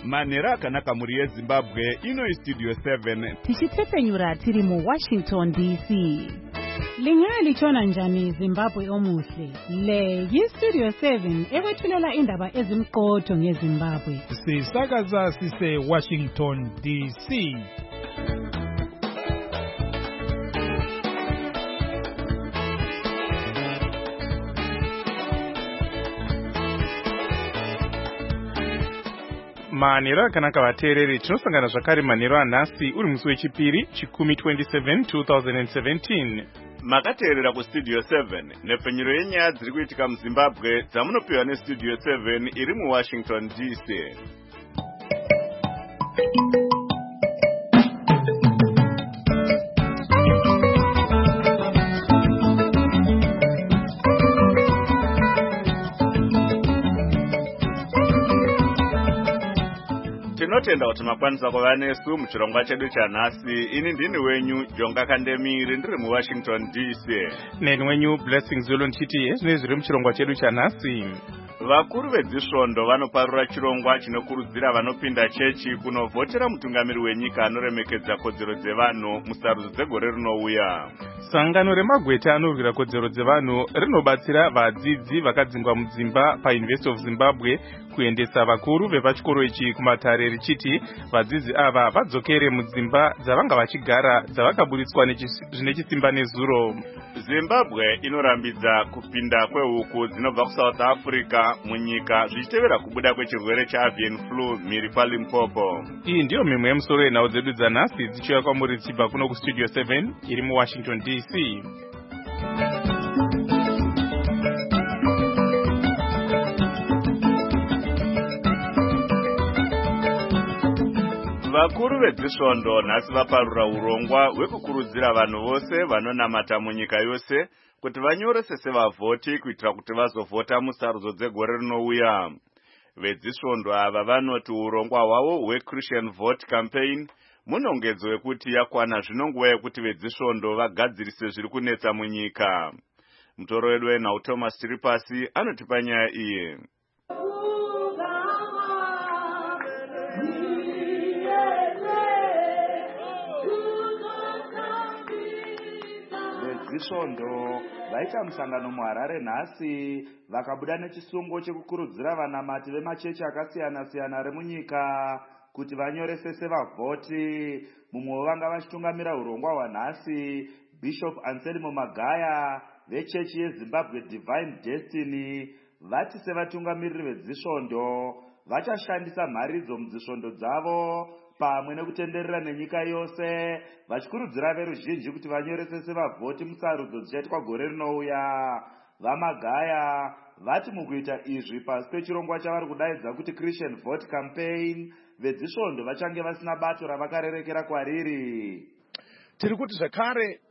Manera akanaka muri yeZimbabwe ino Studio 7 tichitepfenyura tiri mu Washington DC. Lingalitshona njani Zimbabwe omuhle? Le yiStudio 7 ekwethulela indaba ezimqotho ngeZimbabwe. Sisakaza sise Washington DC. Manero akanaka vateereri, tinosangana zvakare manero anhasi uri musi wechipiri chikumi 27 2017. Makateerera kuStudio 7 nepfenyuro yenyaya dziri kuitika muZimbabwe dzamunopiwa neStudio 7 iri muWashington DC. Tinotenda kuti makwanisa kuva nesu muchirongwa chedu chanhasi. Ini ndini wenyu Jonga Kandemiri ndiri muWashington DC. Neni wenyu Blessing Zulu nchiti zvine zviri muchirongwa chedu chanhasi. Vakuru vedzisvondo vanoparura chirongwa chinokurudzira vanopinda chechi kunovhotera mutungamiri wenyika anoremekedza kodzero dzevanhu musarudzo dzegore rinouya. Sangano remagweta anorwira kodzero dzevanhu rinobatsira vadzidzi vakadzingwa mudzimba paUniversity of Zimbabwe kuendesa vakuru vepachikoro ichi kumatare richiti vadzidzi ava vadzokere mudzimba dzavanga vachigara dzavakaburitswa zvine chisimba nezuro. Zimbabwe inorambidza kupinda kwehuku dzinobva kuSouth Africa munyika zvichitevera kubuda kwechirwere cheavian flu mhiri paLimpopo. Iyi ndiyo mimwe yemusoro yenhau dzedu dzanhasi dzichiuya kwamuri dzichibva kuno kuStudio 7 iri muWashington DC. Vakuru vedzisvondo nhasi vaparura urongwa hwekukurudzira vanhu vose vanonamata munyika yose kuti vanyorese sevavhoti kuitira kuti vazovhota musarudzo dzegore rinouya. Vedzisvondo ava vanoti urongwa hwavo hweChristian Vote Campaign munongedzo wekuti yakwana zvino nguva yekuti vedzisvondo vagadzirise zviri kunetsa munyika. Mutoro wedu wenhau Thomas Tiripasi anotipa nyaya iyi. Vedzisvondo vaita musangano muHarare nhasi vakabuda nechisungo chekukurudzira vanamati vemachechi akasiyana-siyana remunyika kuti vanyorese sevavhoti. Mumwe wevanga vachitungamira urongwa hwanhasi Bishop Anselmo Magaya vechechi yeZimbabwe Divine Destiny vati sevatungamiriri vedzisvondo vachashandisa mharidzo mudzisvondo dzavo pamwe nekutenderera nenyika yose vachikurudzira veruzhinji kuti vanyorese sevavhoti musarudzo dzichaitwa gore rinouya. Vamagaya vati mukuita izvi pasi pechirongwa chavari kudaidza kuti Christian Vote Campaign vedzisvondo vachange vasina bato ravakarerekera kwariri. Tiri kuti zvakare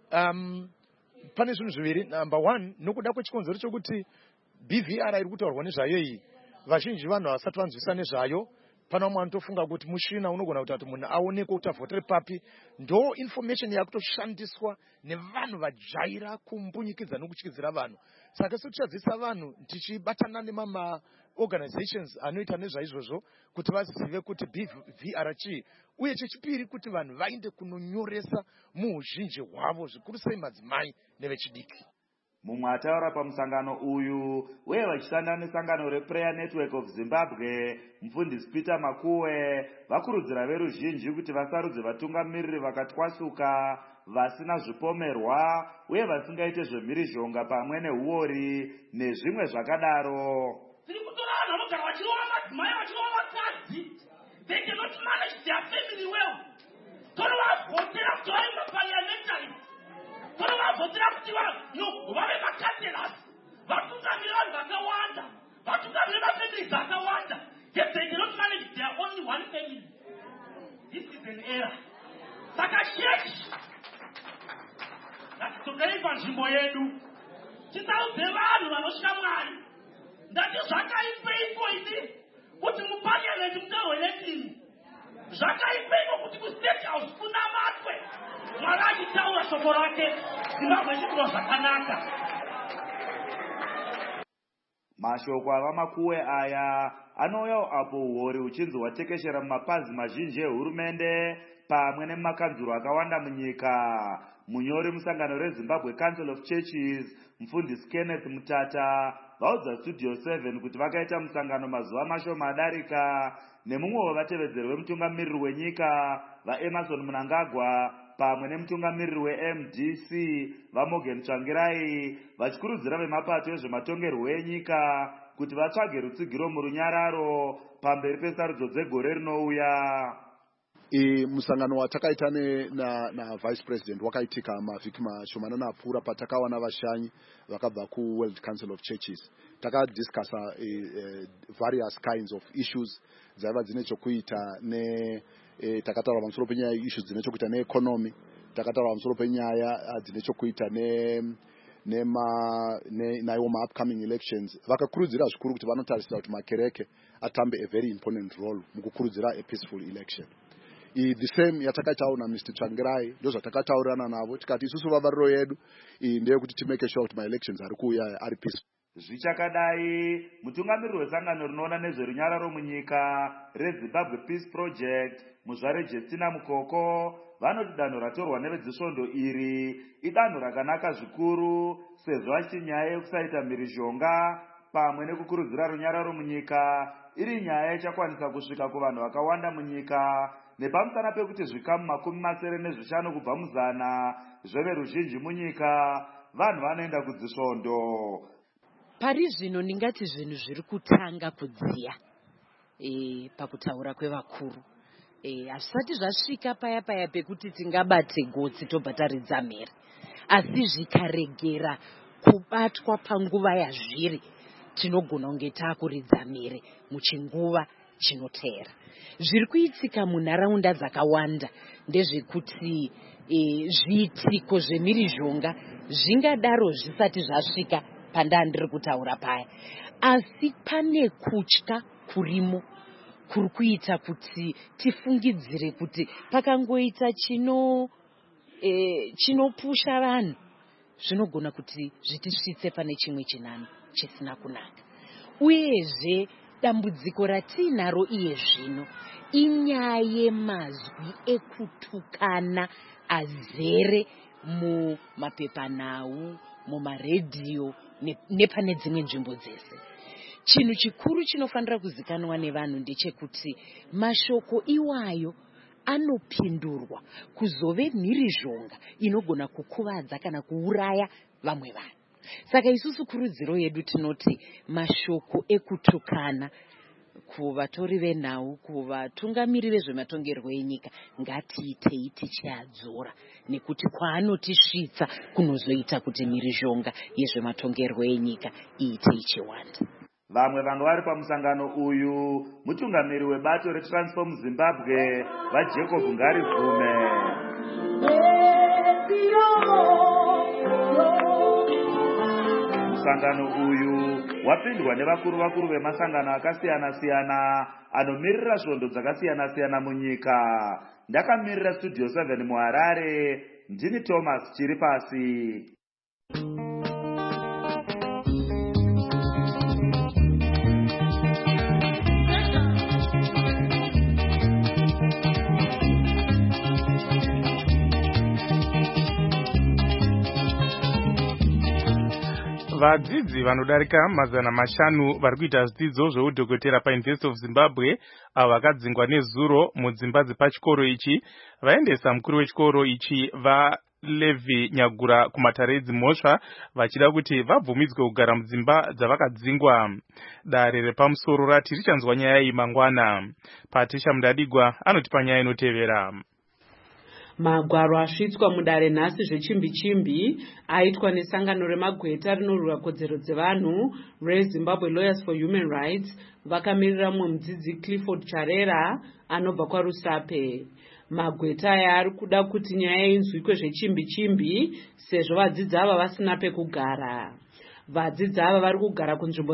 pane zvinhu zviviri. Number one, nokuda kwechikonzero chokuti BVR iri kutaurwa nezvayo iyi, vazhinji vanhu havasati vanzwisisa nezvayo. Pana umwe anotofunga kuti mushina unogona kuti munhu aonekwe kuti avhotere papi. Ndo information yakutoshandiswa nevanhu vajaira kumbunyikidza nokutyisidzira vanhu. Saka tichadzisa vanhu tichibatana nemama organizations anoita nezvaizvozvo kuti vazive kuti BVR chii, uye chechipiri kuti vanhu vaende kunonyoresa muuzhinji hwavo zvikuru sei madzimai nevechidiki. Mumwe ataura pamusangano uyu uye vachishanda nesangano rePrayer Network of Zimbabwe, mufundisi Peter Makuwe vakurudzira veruzhinji kuti vasarudze vatungamiriri vakatwasuka, vasina zvipomerwa uye vasingaite zvemhirizhonga pamwe nehuori nezvimwe zvakadaro. Tiri kutora vanhu vanogara vachirova madzimai vachirova vakadzi. They cannot manage their family well. Torovavhotera kuti vave maparliamentary. Torovavhotera kuti vave makanselas. Vatungamiri vanhu vakawanda. Vatungamiri mafamily dzakawanda. Yet they cannot manage their only one family. This is an error. Saka shechi ngatidzokerei panzvimbo yedu. Tisaudze vanhu vanosvika Mwari. Ndati zvakaipeiko ini kuti muparliament mutorwe netingi. Zvakaipeiko kuti kustate house kunamatwe. Mwari achitaura shoko rake. Zimbabwe ichikuva zvakanaka. Mashoko avamakuwe aya anouyawo apo uhori huchinzi hwatekeshera mumapazi mazhinji ehurumende pamwe nemakanzuro akawanda munyika. Munyori musangano reZimbabwe Council of Churches mufundisi Kenneth Mutata vaudza Studio 7 kuti vakaita musangano mazuva mashoma adarika nemumwe wevatevedzeri vemutungamiriri wenyika vaEmerson Mnangagwa pamwe nemutungamiriri weMDC vaMorgan Tsvangirai vachikurudzira vemapato ezvematongerwo enyika kuti vatsvage rutsigiro murunyararo pamberi pesarudzo dzegore rinouya. Musangano watakaita na Vice President wakaitika mavhiki mashomanana apfuura patakawana vashanyi vakabva kuWorld Council of Churches. Takadiscussa various kinds of issues dzaiva dzine chokuita takataura pamusoro penyaya issues dzine chokuita neeconomy, takataura pamusoro penyaya dzine chokuita naiwo ma-upcoming elections. Vakakurudzira zvikuru kuti vanotarisira kuti makereke atambe a very important role mukukurudzira a peaceful election. The same yatakaitawo naMr Tsvangirai ndozvatakataurirana navo tikati isusu vavariro yedu ndeyekuti timake sure kuti ma-elections ari kuuya ari peaceful. Zvichakadai mutungamiriri wesangano rinoona nezverunyararo munyika reZimbabwe Peace Project muzvare Justina Mukoko vanoti danho ratorwa nevezisvondo iri idanho rakanaka zvikuru sezvo achiti nyaya yekusaita mhirizhonga pamwe nekukurudzira runyararo munyika iri nyaya ichakwanisa kusvika kuvanhu vakawanda munyika nepamusana pekuti zvikamu 75 kubva muzana zveveruzhinji munyika vanhu vanoenda kudzisvondo. Pari zvino ndingati zvinhu zviri kutanga kudziya pakutaura kwevakuru. Hazvisati zvasvika paya pekuti tingabate gotsi tobva taridza mhere, asi zvikaregera kubatwa panguva yazviri tinogona kunge taakuridza mhere muchinguva chinoteera. Zviri kuitika munharaunda dzakawanda ndezvekuti zviitiko zvemhirizhonga zvingadaro zvisati zvasvika pandandiri kutaura paya, asi pane kutya kurimo kuri kuita kuti tifungidzire kuti pakangoita chinopusha vanhu zvinogona kuti zvitisvitse pane chimwe chinano chisina kunaka. Uyezve dambudziko ratinaro iye zvino inyaya yemazwi ekutukana azere mumapepanhau, mumaredhiyo nepane dzimwe nzvimbo dzese. Chinhu chikuru chinofanira kuzikanwa nevanhu ndechekuti mashoko iwayo anopindurwa kuzove mhirizhonga inogona kukuvadza kana kuuraya vamwe vanhu. Saka isusu kurudziro yedu tinoti mashoko ekutukana kuvatori venhau, kuvatungamiri vezvematongerwo enyika ngatiitei tichiadzora, nekuti kwaanotisvitsa kunozoita kuti mhirizhonga yezvematongerwo enyika iite ichiwanda. Vamwe vanga vari pamusangano uyu mutungamiri webato reTransform Zimbabwe vaJacob Ngarivume. Musangano uyu wapindwa nevakuru vemasangano akasiyana-siyana anomirira svondo dzakasiyana-siyana munyika. Ndakamirira Studio 7 muHarare, ndini Thomas Chiripasi. Vadzidzi vanodarika 500 vari kuita zvidzidzo zveudhokotera paUniversity of Zimbabwe avo vakadzingwa nezuro mudzimba dzepachikoro ichi vaendesa mukuru wechikoro ichi vaLevi Nyagura kumatare edzimhosva vachida kuti vabvumidzwe kugara mudzimba dzavakadzingwa. Dare repamusoro rati richanzwa nyaya iyi mangwana. Patricia Mundadigwa anotipa nyaya inotevera. Magwaro asvitswa mudare nhasi zvechimbi-chimbi aitwa nesangano remagweta rinorwira kodzero dzevanhu reZimbabwe Lawyers for Human Rights vakamirira mumwe mudzidzi Clifford Charera anobva kwaRusape. Magweta aya ari kuda kuti nyaya inzwikwe zvechimbi-chimbi sezvo vadzidzi ava vasina pekugara. Vadzidzi ava vari kugara kunzvimbo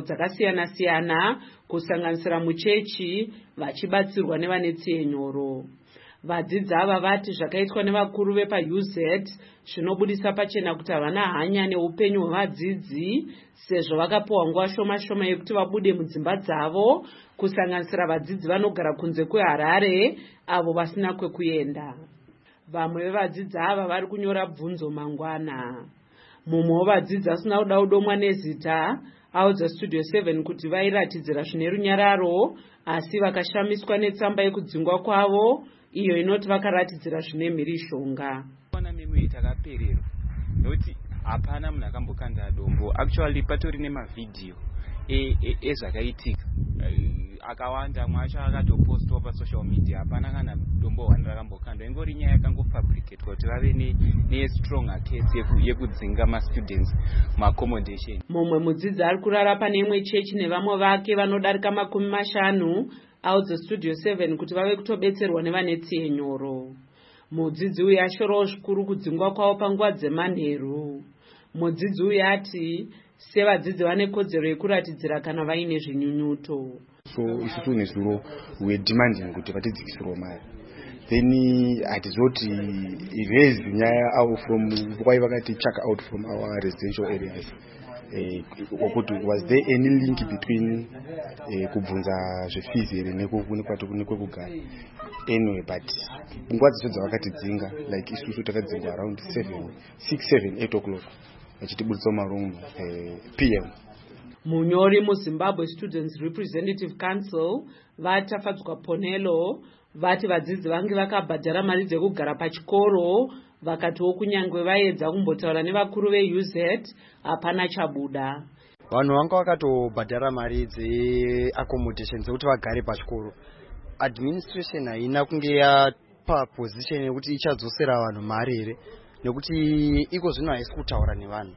dzakasiyana-siyana kusanganisira muchechi vachibatsirwa nevane tsiye nyoro. Vadzidzi ava vati zvakaitwa nevakuru vepaUZ zvinobudisa pachena kuti havana hanya neupenyu hwevadzidzi sezvo vakapiwa nguva shoma yekuti vabude mudzimba dzavo, kusanganisira vadzidzi vanogara kunze kweHarare avo vasina kwekuenda. Vamwe vevadzidzi ava vari kunyora bvunzo mangwana. Mumwe wevadzidzi asina kuda kudomwa nezita audza Studio 7 kuti vairatidzira zvine runyararo asi vakashamiswa netsamba yekudzingwa kwavo iyo inoti vakaratidzira zvine mhirishonga. Ona mimi takapererwa nokuti hapana munhu akambokanda dombo. Actually patori nemavidhiyo ezvakaitika akawanda mwacho akatopostwa pasocial media. Hapana kana dombo hwani rakambokandwa, ingori nyaya yakangofabricatwa kuti vave nestrong case yekudzinga mastudents maaccommodation. Mumwe mudzidzi ari kurara pane imwe chechi nevamwe vake vanodarika 50 audza Studio 7 kuti vave kutobetserwa nevane tsiye nyoro. Mudzidzi uyu ashorawo zvikuru kudzingwa kwavo panguva dzemanheru. Mudzidzi uyu ati sevadzidzi vane kodzero yekuratidzira kana vaine zvinyunyuto. So isusu nezuro we demanding kuti vatidzikisirwe mari. Then atizoti erase nyaya out from why vakati check out from our residential areas. Was there any link between kubvunza zvefees here nekwekugara? Anyway, but nguva dzose dzavakatidzinga, like isusu takadzingwa around 8 o'clock vachitibudisa mumarumu PM. Munyori muZimbabwe Students Representative Council vatafadzwa Ponelo vati vadzidzi vange vakabhadhara mari dzekugara pachikoro, vakatiwo kunyangwe vaedza kumbotaura nevakuru veUZ hapana chabuda. Vanhu vanga vakatobhadhara mari dzeaccommodation dzekuti vagare pachikoro. Administration haina kunge yapa position yekuti ichadzosera vanhu mari here, nekuti iko zvino haisi kutaura nevanhu.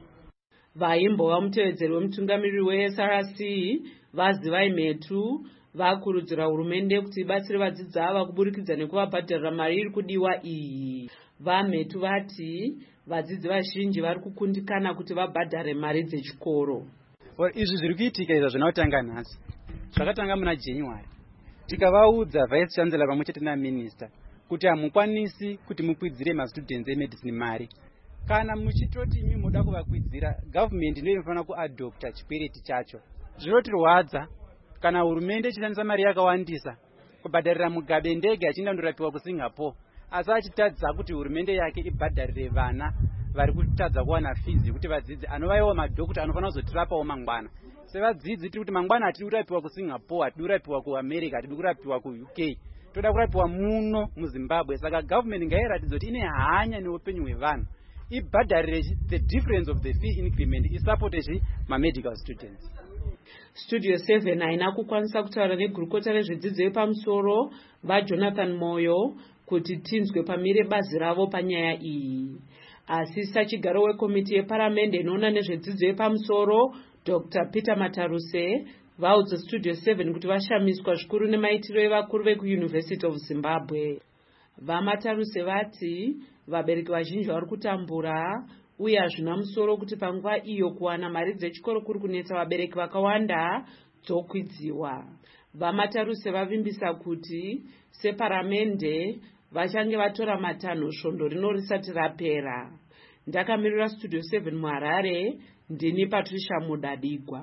Vaimbova mutevedzeri wemutungamiriri weSRC Vazivai Metu vakurudzira hurumende kuti ibatsire vadzidzi ava kuburikidza nekuvabhadharira mari iri kudiwa iyi. VaMetu vati vadzidzi vazhinji vari kukundikana kuti vabhadhare mari dzechikoro. Izvi zviri kuitika izvo zvinotanga nhasi. Zvakatanga muna January. Tikavaudza Vice Chancellor pamwe chete naMinister kuti hamukwanisi kuti mukwidzire mastudents emedicine mari. Kana muchitoti imi muda kuvakwidzira, government ndiyo inofanira kuadopta chikwereti chacho. Zvinotirwadza kana hurumende ichishandisa mari yakawandisa kubhadharira Mugabe ndege achienda kundorapiwa kuSingapore, asi achitadza kuti hurumende yake ibhadharire vana vari kutadza kuwana fees yekuti vadzidzi anovaiwa madhokota anofanira kuzotirapawo mangwana. Sevadzidzi tiri kuti mangwana hatidi kurapiwa kuSingapore, hatidi kurapiwa kuAmerica, hatidi kurapiwa kuUK, toda kurapiwa muno muZimbabwe. Saka government ngairatidze kuti ine hanya neupenyu hwevanhu, ibhadharire the difference of the fee increment, isupporte mamedical students. Studio 7 haina kukwanisa kutaura negurukota rezvedzidzo yepamusoro vaJonathan Moyo kuti tinzwe pamire bazi ravo panyaya iyi. Asi sachigaro wekomiti yeparamende inoona nezvedzidzo yepamusoro Dr. Peter Mataruse vaudza Studio 7 kuti vashamiswa zvikuru nemaitiro evakuru vekuUniversity of Zimbabwe. VaMataruse vati vabereki vazhinji vari kutambura uye hazvina musoro kuti panguva iyo kuwana mari dzechikoro kuri kunetsa vabereki vakawanda dzokwidziwa. VaMataruse vavimbisa kuti separamende vachange vatora matanho svondo rino risati rapera. Ndakamirira Studio 7 muHarare, ndini Patricia Mudadigwa.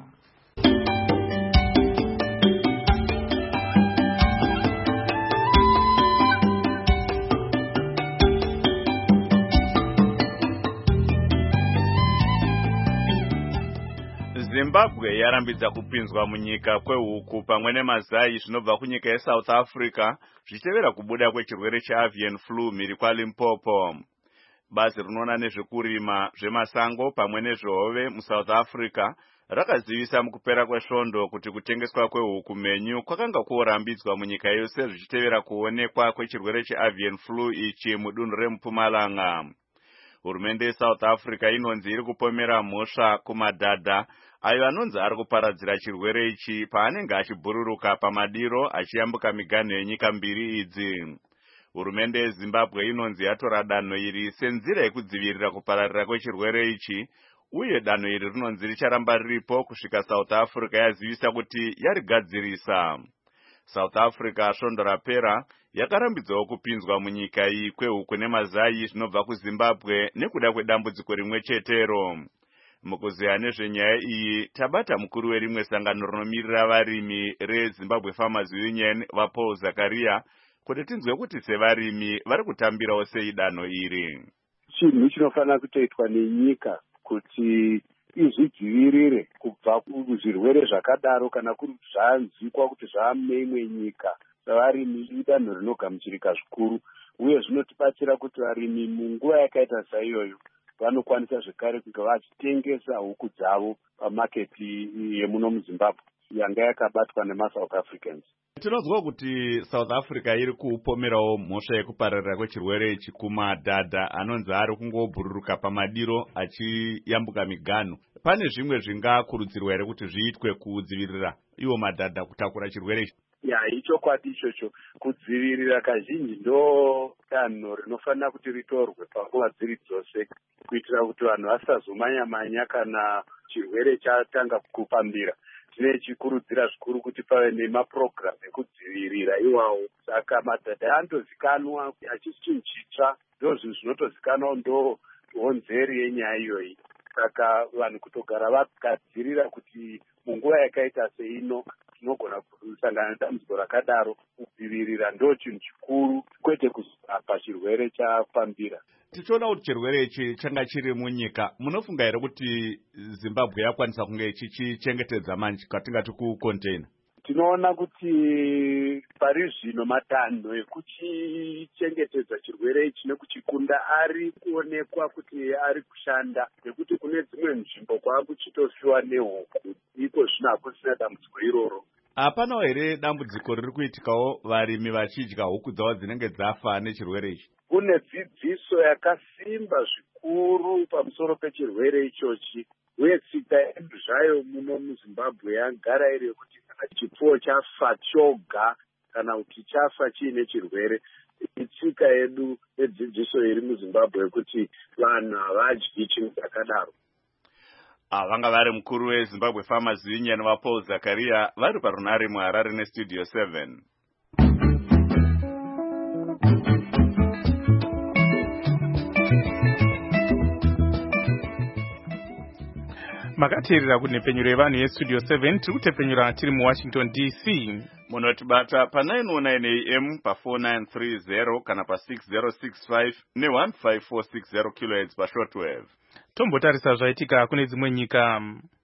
Zimbabwe yarambidza kupinzwa munyika kwehuku pamwe nemazai zvinobva kunyika yeSouth Africa zvichitevera kubuda kwechirwere cheavian flu mhiri kwaLimpopo. Bazi rinoona nezvekurima zvemasango pamwe nezvehove muSouth Africa rakazivisa mukupera kwesvondo kuti kutengeswa kwehuku menyu kwakanga kuorambidzwa munyika yose zvichitevera kuonekwa kwechirwere cheavian flu ichi mudunhu reMpumalanga. Hurumende yeSouth Africa inonzi iri kupomera mhosva kumadhadha ayo anonzi ari kuparadzira chirwere ichi paanenge achibhururuka pamadiro achiyambuka miganho yenyika mbiri idzi. Hurumende yeZimbabwe inonzi yatora danho iri senzira yekudzivirira kupararira kwechirwere ichi, uye danho iri rinonzi richaramba riripo kusvika South Africa yazivisa kuti yarigadzirisa. South Africa svondo rapera yakarambidzawo kupinzwa munyika iyi kwehuku nemazai zvinobva kuZimbabwe nekuda kwedambudziko rimwe chetero. Mukuziya nezvenyaya iyi tabata mukuru werimwe sangano rinomirira varimi reZimbabwe Farmers Union vaPaul Zakaria kuti tinzwe kuti sevarimi vari kutambirawo sei danho iri. Chinhu chinofanira kutoitwa nenyika kuti izvidzivirire kubva kuzvirwere zvakadaro kana kuri zvanzikwa kuti zvamneimwe nyika. Varimi idanho rinogamuchirika zvikuru uye zvinotibatsira kuti varimi munguva yakaita saiyoyo vanokwanisa zvekare kunge vachitengesa huku dzavo pamaketi yemuno muZimbabwe yanga yakabatwa nemaSouth Africans. Tinozwa kuti South Africa iri kupomerawo mhosva yekupararira kwechirwere ichi kumadhadha anonzi ari kungobhururuka pamadiro achiyambuka miganhu. Pane zvimwe zvingakurudzirwa here kuti zviitwe kudzivirira iwo madhadha kutakura chirwere ichi? Ichokwadi ichocho. Kudzivirira kazhinji ndo danho rinofanira kuti ritorwe panguva dziri dzose kuitira kuti vanhu vasazomanya-manya kana chirwere chatanga kupambira. Tinechikurudzira zvikuru kuti pave nemapurogiramu ekudzivirira iwawo. Saka madhadha andozikanwa achisi chinhu chitsva, ndozvinhu zvinotozikanwa ndo honzeri yenyaya iyoyi. Saka vanhu kutogara vakagadzirira kuti munguva yakaita seino tinogona kusangana nedambudziko rakadaro. Kudzivirira ndo chinhu chikuru kwete kuzapa chirwere chapambira. Tichiona kuti chirwere ichi changa chiri munyika, munofunga here kuti Zimbabwe yakwanisa kunge chichichengetedza manje katingati kucontainer? Tinoona kuti pari zvino matanho ekuchichengetedza chirwere ichi nekuchikunda ari kuonekwa kuti ari kushanda, nekuti kune dzimwe nzvimbo kwakuchitosiwa nehuku, iko zvino hakusina dambudziko iroro. Hapanawo here dambudziko riri kuitikawo varimi vachidya huku dzavo dzinenge dzafa nechirwere ichi? Kune dzidziso yakasimba zvikuru pamusoro pechirwere ichochi, uye tsika yedu zvayo muno muZimbabwe yagara iri yekuti kana chipfuwo chafa choga kana kuti chafa chiine chirwere, itsika yedu yedzidziso iri muZimbabwe yekuti vanhu havadyi chinhu chakadaro. Vanga vari mukuru weZimbabwe Farmers Union vaPaul Zakaria vari parunare muHarare neStudio 7. Makateerera kunhepfenyuro yevanhu yeStudio 7 tiri kutepenyura tiri muWashington DC. Munotibata pa909 AM pa4930 kana pa6065 ne15460 kHz pashortwave. Tombotarisa zvaitika kune dzimwe nyika.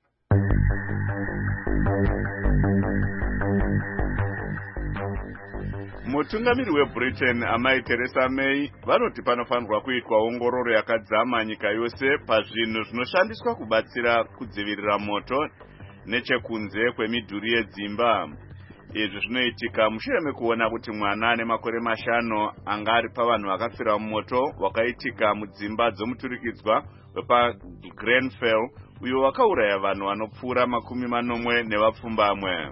Mutungamiri weBritain Amai Theresa May vanoti panofanirwa kuitwa ongororo yakadzama nyika yose pazvinhu zvinoshandiswa kubatsira kudzivirira moto nechekunze kwemidhuri yedzimba. Izvi zvinoitika mushure mekuona kuti mwana ane makore 5 anga ari pavanhu vakafira mumoto wakaitika mudzimba dzomuturikidzwa wepaGrenfell uyo wakauraya vanhu vanopfuura 40 nevapfumbamwe.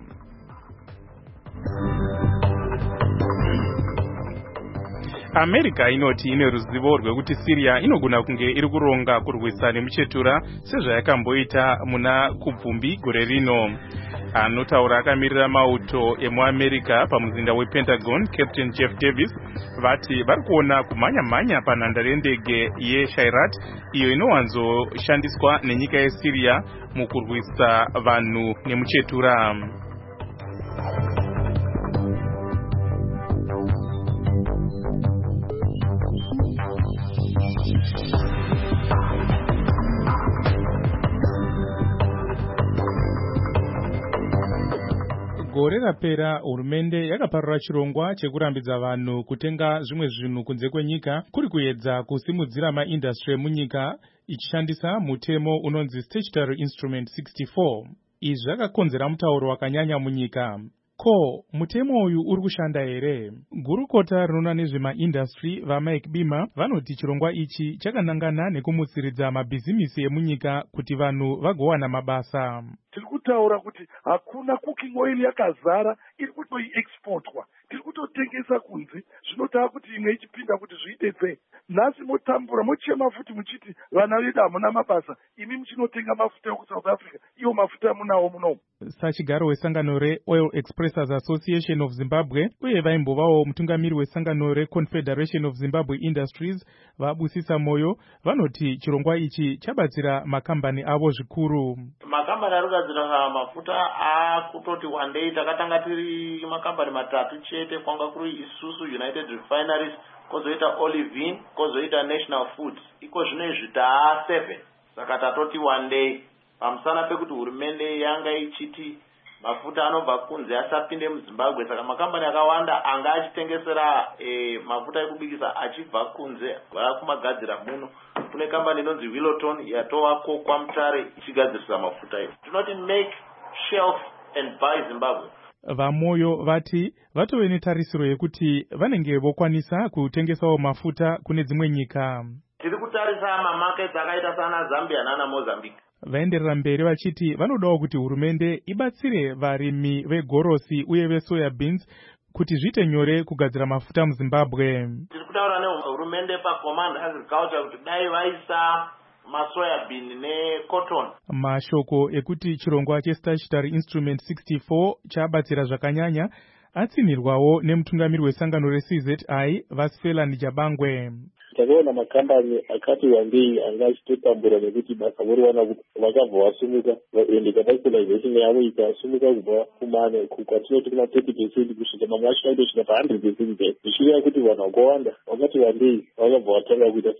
America inoti ine ruzivo rwekuti Syria inogona kunge iri kuronga kurwisa nemuchetura sezvayakamboita muna kubvumbi gore rino. Anotaura akamirira mauto emuAmerica pamuzinda wePentagon, Captain Jeff Davis, vati vari kuona kumhanya-mhanya panhandare yendege yeShayrat iyo inowanzoshandiswa nenyika yeSyria mukurwisa vanhu nemuchetura. Gore rapera hurumende yakaparura chirongwa chekurambidza vanhu kutenga zvimwe zvinhu kunze kwenyika kuri kuedza kusimudzira maindastri emunyika ichishandisa mutemo unonzi Statutory Instrument 64. Izvi zvakakonzera mutauro wakanyanya munyika. Ko, mutemo uyu uri kushanda here? Gurukota rinoona nezvemaindastri vaMike Bima vanoti chirongwa ichi chakanangana nekumutsiridza mabhizimisi emunyika kuti vanhu vagowana mabasa. Tiri kutaura kuti hakuna cooking oil yakazara iri kutoiexportwa, tiri kutotengesa kunze, zvinotava kuti imwe ichipinda kuti zviite. Nhasi motambura mochema futi muchiti vana vedu hamuna mabasa, imi muchinotenga mafuta ekuSouth Africa, iwo mafuta munawo munomu. Sachigaro wesangano reOil Expressors Association of Zimbabwe uye vaimbovawo mutungamiri wesangano reConfederation of Zimbabwe Industries vabusisa moyo vanoti chirongwa ichi chabatsira makambani avo zvikuru. Makambani arikugadzira mafuta akutoti one day takatanga tiri makambani matatu chete, kwanga kuri isusu United Refineries, kozoita Olivine, kozoita National Foods, iko zvinezvi taa 7. Saka tatoti one day pamusana pekuti hurumende yanga ichiti mafuta anobva kunze asapinde muZimbabwe, saka makambani akawanda anga achitengesera mafuta ekubikisa achibva kunze vakumagadzira muno. Kune kambani inonzi Willoton yatovako kwaMutare ichigadzirisa mafuta iyo. Tinoti make shelf and buy Zimbabwe. Vamoyo vati vatove netarisiro yekuti vanenge vokwanisa kutengesawo mafuta kune dzimwe nyika. Tiri kutarisa mamarkets akaita sana Zambia nana Mozambique. Vaenderera mberi vachiti vanodawo kuti hurumende ibatsire varimi vegorosi uye vesoya beans kuti zviite nyore kugadzira mafuta muZimbabwe. Tiri kutaura nehurumende paCommand Agriculture kuti dai vaisa masoya bean necotton. Mashoko ekuti chirongwa chestatutory instrument 64 chabatsira zvakanyanya atsinirwawo nemutungamiri wesangano reCZI Vasifela Nijabangwe. Takaona makambani akati wandei anga achitotambura nekuti basa voriwana kuti vakabva vasumuka ende capitalization yavo ikasumuka kubva kumane kwatinoti kuma 30% kusvika mamwe acho kaitosvika pa100%. Zvichireva kuti vanhu vakawanda vakati wandei vakabva vatanga kuita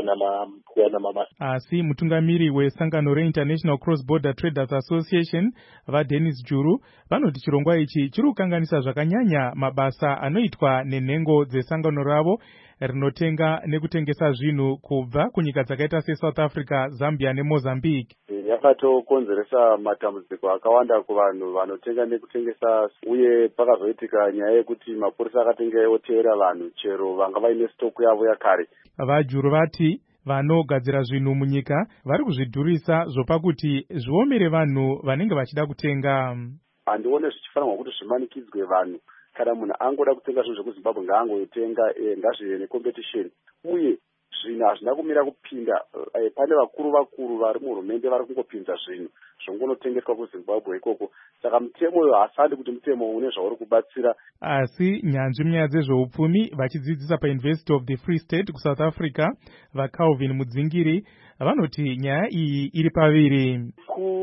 kuwana mabasa. Asi mutungamiri wesangano reInternational Cross Border Traders Association vaDennis Juru vanoti chirongwa ichi chiri kukanganisa zvakanyanya mabasa anoitwa nenhengo dzesangano ravo rinotenga nekutengesa zvinhu kubva kunyika dzakaita seSouth Africa, Zambia neMozambique. Yakatokonzeresa matambudziko akawanda kuvanhu vanotenga nekutengesa, uye pakazoitika nyaya yekuti mapurisa akatenge oteera vanhu chero vanga vaine stoku yavo yakare. Vajuru vati vanogadzira zvinhu munyika vari kuzvidhurisa zvopakuti zviomere vanhu vanenge vachida kutenga. Handione zvichifanirwa kuti zvimanikidzwe vanhu. Kana munhu angoda kutenga zvinhu zvekuZimbabwe ngaangoitenga, ngazvive necompetition. Uye zvinhu hazvina kumira kupinda. Pane vakuru vari muhurumende vari kungopinza zvinhu zvongonotengeswa kuZimbabwe ikoko. Saka mutemo uyo hasadi kuti mutemo une zvauri kubatsira. Asi nyanzvi munyaya dzezveupfumi vachidzidzisa paUniversity of the Free State kuSouth Africa vaCalvin Mudzingiri vanoti nyaya iyi iri paviri.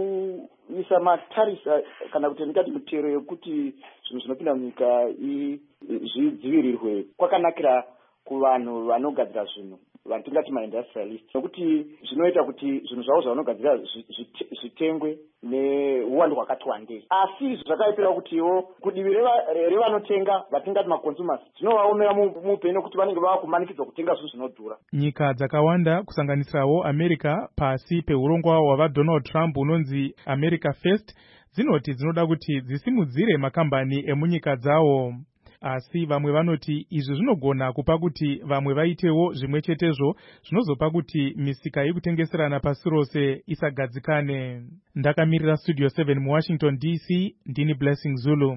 Kuisa matarisa kana kuti ndikati mutero yekuti zvinhu zvinopinda munyika zvidzivirirwe kwakanakira kuvanhu vanogadzira zvinhu, vatingati maindustrialist, nokuti zvinoita kuti zvinhu zvavo zvavanogadzira zvitengwe neuwandu hwakati wandei. Asi zvakaipira kutiwo kudivi revanotenga vatingati maconsumers zvinovaomera muupenyu nokuti vanenge vava kumanikidzwa kutenga zvinhu zvinodhura. Nyika dzakawanda kusanganisirawo America pasi peurongwa hwavaDonald Trump unonzi America First dzinoti dzinoda kuti dzisimudzire makambani emunyika dzawo. Asi vamwe vanoti izvi zvinogona kupa kuti vamwe vaitewo zvimwe chetezvo zvinozopa kuti misika yekutengeserana pasi rose isagadzikane. Ndakamirira Studio 7 muWashington DC, ndini Blessing Zulu.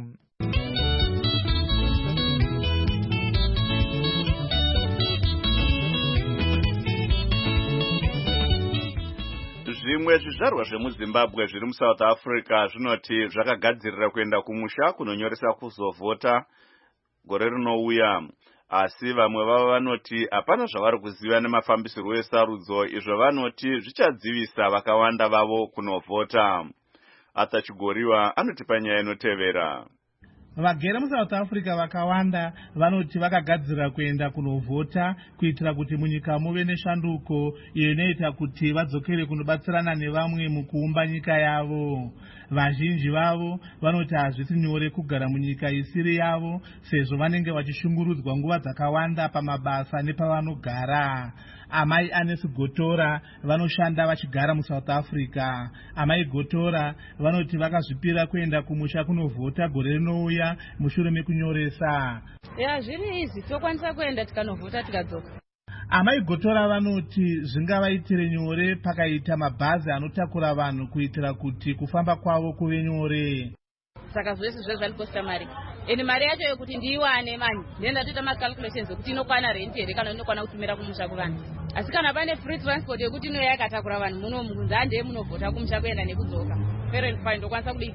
Zvimwe zvizvarwa zvemuZimbabwe zviri muSouth Africa zvinoti zvakagadzirira kuenda kumusha kunonyoresa kuzovhota gore rinouya, asi vamwe vavo vanoti hapana zvavari kuziva nemafambisirwo esarudzo, izvo vanoti zvichadzivisa vakawanda vavo kunovhota. Atachigoriwa anotipa nyaya inotevera. Vagere muSouth Africa vakawanda vanoti vakagadzira kuenda kunovhota kuitira kuti munyika muve neshanduko iyo inoita kuti vadzokere kunobatsirana nevamwe mukuumba nyika yavo. Vazhinji vavo vanoti hazvisi nyore kugara munyika isiri yavo sezvo vanenge vachishungurudzwa nguva dzakawanda pamabasa nepavanogara. Amai Anesi Gotora vanoshanda vachigara muSouth Africa. Amai Gotora vanoti vakazvipira kuenda kumusha kunovhota gore rinouya mushure mekunyoresa. Zviri izvi tokwanisa kuenda tikanovhota tikadzoka. Amai Gotora vanoti zvingavaitire nyore pakaita mabhazi anotakura vanhu kuitira kuti kufamba kwavo kuve nyore. Saka zvese zviri kosta mari. Eni mari yacho yokuti ndiiwane mani. Ndenda toita macalculations kuti inokwana rent here kana inokwana kutumira kumusha kuvanhu. asi kana pane free transport yekuti ino yakatakura vanhu muno munzande munovhota kumusha kuenda nekudzoka fair and fine ndokwanisa kudii.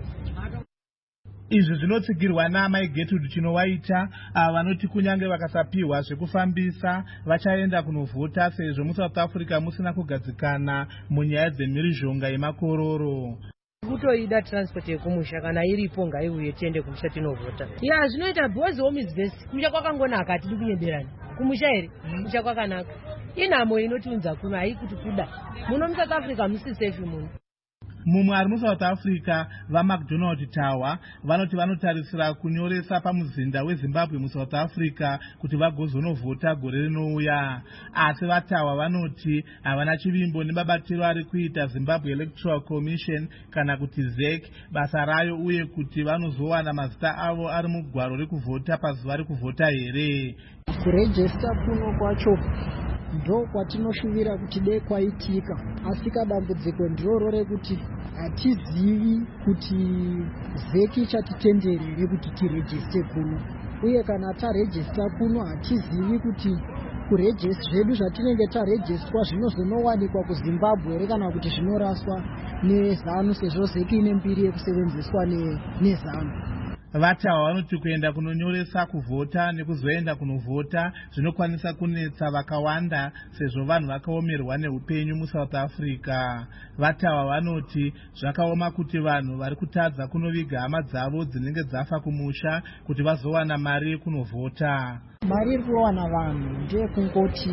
Izvi zvinotsigirwa naMai Gertrude Chinowaita vanoti kunyange vakasapiwa zvekufambisa vachaenda kunovhota sezvo muSouth Africa musina kugadzikana munyaya dzemhirizhonga yemakororo. Kutoida transport yekumusha kana iripo ngaiuye tiende kumusha tinovhota. Ya zvinoita boys home is best. Kumusha kwakangonaka atidi kuenderana. Kumusha ere? Kumusha kwakanaka. Inamo inotiunza kuno haikuti kuda. Muno muSouth Africa musi safe muno. Mumwe ari muSouth Africa vaMcDonald Tower vanoti vanotarisira kunyoresa pamuzinda weZimbabwe muSouth Africa kuti vagozonovhota gore rinouya. Asi vaTawa vanoti havana chivimbo nemabatiro ari kuita Zimbabwe Electoral Commission kana kuti ZEC basa rayo uye kuti vanozowana mazita avo ari mugwaro rekuvhota pazuva rekuvhota here. Kurejista kuno kwacho ndo kwatinoshuvira kuti dei kwaitika, asi dambudziko ndiro rekuti hatizivi kuti ZEC ichatitenderere kuti tirejiste kuno, uye kana tarejista kuno hatizivi kuti kurejista zvedu zvatinenge tarejistwa zvinozonowanikwa kuZimbabwe here kana kuti zvinoraswa neZANU sezvo ZEC ine mbiri yekusevenzeswa neZANU. VaTawa vanoti kuenda kunonyoresa kuvhota nekuzoenda kunovhota zvinokwanisa kunetsa vakawanda sezvo vanhu vakaomerwa neupenyu muSouth Africa. VaTawa vanoti zvakaoma kuti vanhu vari kutadza kunoviga hama dzavo dzinenge dzafa kumusha kuti vazowana mari yekunovhota. Mari iri kuwana vanhu ndeyekungoti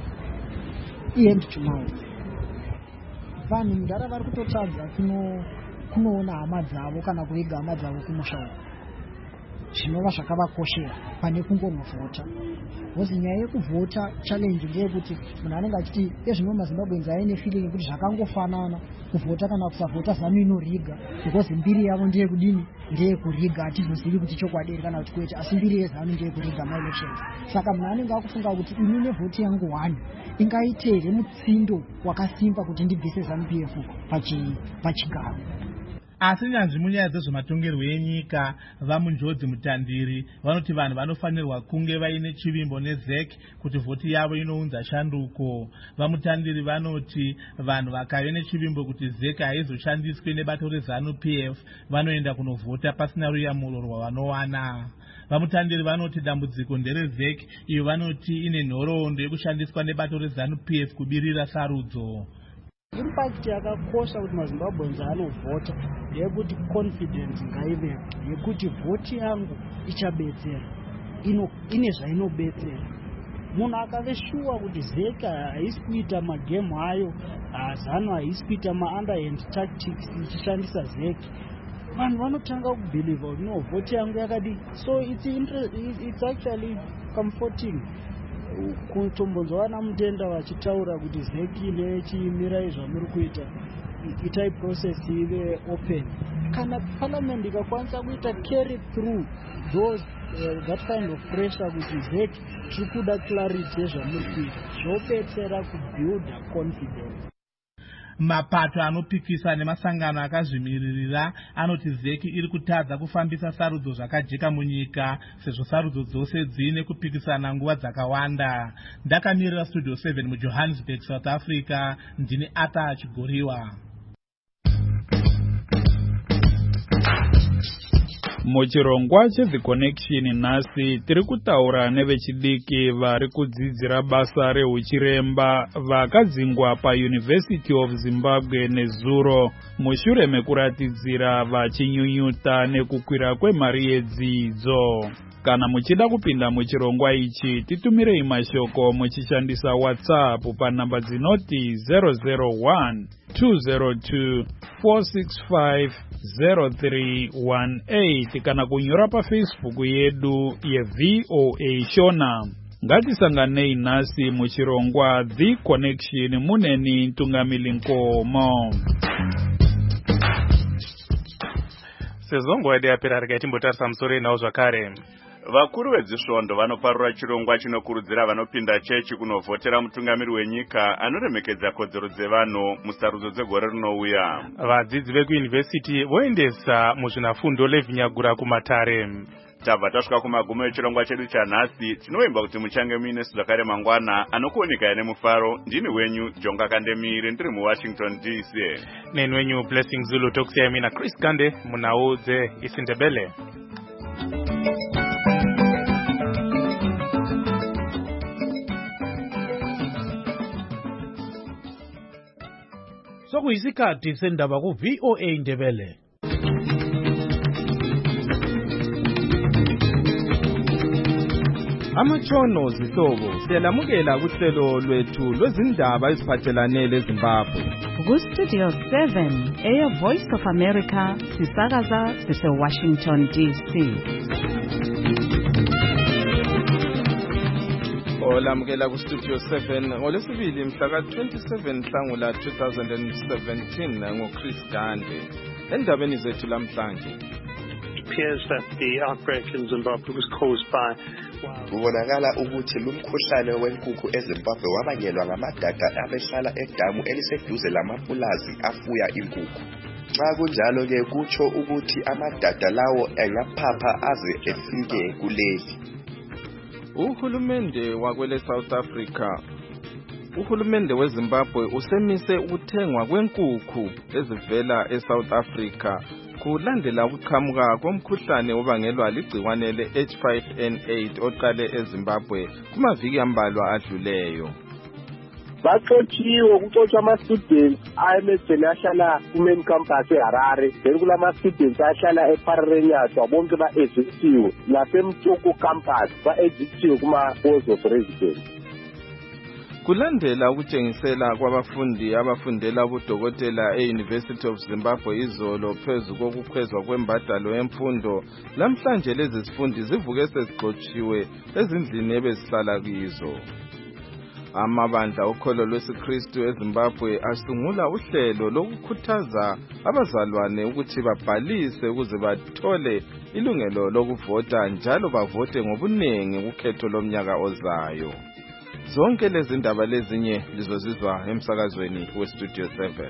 hand to mouth. Vanhu mudhara vari kutotadza kunoona hama dzavo kana kuviga hama dzavo kumusha zvinova zvakavakoshera pane kungonovhota. Hozi nyaya yekuvhota challenge ndeyekuti munhu anenge achiti ezvino maZimbabweans aine feeling yekuti zvakangofanana kuvhota kana kusavhota ZANU inoriga because mbiri yavo ndeyekudini ndeyekuriga. Hatizozivi kuti chokwadi kana kuti kwete, asi mbiri yeZANU ndeyekuriga maelections. Saka munhu anenge akufunga kuti ini nevhoti yangu 1 ingaite here mutsindo wakasimba kuti ndibvise ZANU-PF pachigaro. Asi nyanzvi munyaya dzezvematongerwo enyika vamunjodzi mutandiri vanoti vanhu vanofanirwa kunge vaine chivimbo neZEC kuti vhoti yavo inounza shanduko. Vamutandiri vanoti vanhu vakave nechivimbo kuti ZEC haizoshandiswe nebato reZANU-PF vanoenda kunovhota pasina ruyamuro rwavanowana. Vamutandiri vanoti dambudziko ndereZEC iyo vanoti ine nhoroondo yekushandiswa nebato reZANU-PF kubirira sarudzo. Impact yakakosha kuti maZimbabweans anovhota ndeyekuti confidence ngaive yekuti vhoti yangu ichabetsera, ine zvainobetsera. Munhu akave shuwa kuti ZEC haisi kuita magemu ayo, ZANU haisi kuita ma-underhand tactics ichishandisa ZEC, vanhu vanotanga kubhiliva kuti no, vhoti yangu yakadi. So it's actually comforting kutombonzwana mutenda vachitaura kuti ZEC nechimirai zvamuri kuita itai process ive open. Kana parliament ikakwanisa kuita carry through those that kind of pressure kuti ZEC tiri kuda clarity yezvamuri kuita, zvobetsera kubuilda confidence. Mapato anopikisa nemasangano akazvimiririra anoti ZEC iri kutadza kufambisa sarudzo zvakajeka munyika sezvo sarudzo dzose dzine kupikisana nguva dzakawanda. Ndakamirira Studio 7 muJohannesburg, South Africa, ndine Ata Chigoriwa. Muchirongwa cheThe Connection nhasi tiri kutaura nevechidiki vari kudzidzira basa reuchiremba vakadzingwa paUniversity of Zimbabwe nezuro mushure mekuratidzira vachinyunyuta nekukwira kwemari yedzidzo. Kana muchida kupinda muchirongwa ichi titumirei mashoko muchishandisa WhatsApp panhamba dzinoti 001-202-465-0318 kana kunyora paFacebook yedu yeVOA Shona. Ngatisanganei nhasi muchirongwa The Connection muneni Ntungamili Nkomo. Sezongo yade yapera rikatimbotarisa musoro nawo zvakare. Vakuru vedzisvondo vanoparura chirongwa chinokurudzira vanopinda chechi kunovhotera mutungamiri wenyika anoremekedza kodzero dzevanhu musarudzo dzegore rinouya. Vadzidzi vekuYunivhesiti voendesa muzvinafundo Levi Nyagura kumatare. tabva tasvika kumagumo echirongwa chedu chanhasi. Tinoimba kuti muchange muine zvakare mangwana anokuoneka nemufaro. Ndini wenyu Jonga Kandemire ndiri muWashington DC. Neni wenyu Blessing Zulu tokusiyai mina Chris Kande munhau dzeIsindebele. Sokuyisikhathi sendaba ku VOA Ndebele. Amatshono zihlobo siyalamukela kuhlelo lwethu lwezindaba eziphathelane leZimbabwe. Ku-Studio 7 eya Voice of America sisakaza sise-Washington DC. Olamukela ku-Studio 7 ngolwesibili mhla ka-27 Nhlangula 2017 ngoChris Gande. Endabeni zethu lamhlanje. It appears that the outbreak in Zimbabwe was caused by kubonakala ukuthi lumkhuhlane wenkukhu eZimbabwe wabangelwa ngamadada abehlala edamu eliseduze lamapulazi afuya inkukhu. Xa kunjalo ke kutsho ukuthi amadada lawo engaphapha aze efike kuleli. Uhulumende wakwele South Africa Uhulumende weZimbabwe usemise ukuthengwa kwenkukhu ezivela eSouth Africa kulandela ukuqhamuka komkhuhlane obangelwa ligciwane le-H5N8 oqale eZimbabwe kumaviki ambalwa adluleyo. Baxotshiwe kuxotsha ama-students ayemejele ahlala ku-main campus eHarare, then kulama-students ahlala ePararenyatwa bonke ba-ejectiwe, nasemtshoko campus ba-ejectiwe kuma-halls of residence. Kulandela ukutshengisela kwabafundi abafundela ubudokotela e-University of Zimbabwe izolo phezu kokukhwezwa kwembadalo yemfundo, lamhlanje lezi zifundi zivuke sezixotshiwe ezindlini ebezihlala kizo. Amabandla okholo lwesiKristu eZimbabwe asungula uhlelo lokukhuthaza abazalwane ukuthi babhalise ukuze bathole ilungelo lokuvota njalo bavote ngobuningi kukhetho lomnyaka ozayo. Zonke lezi ndaba lezinye lizozizwa emsakazweni weStudio 7.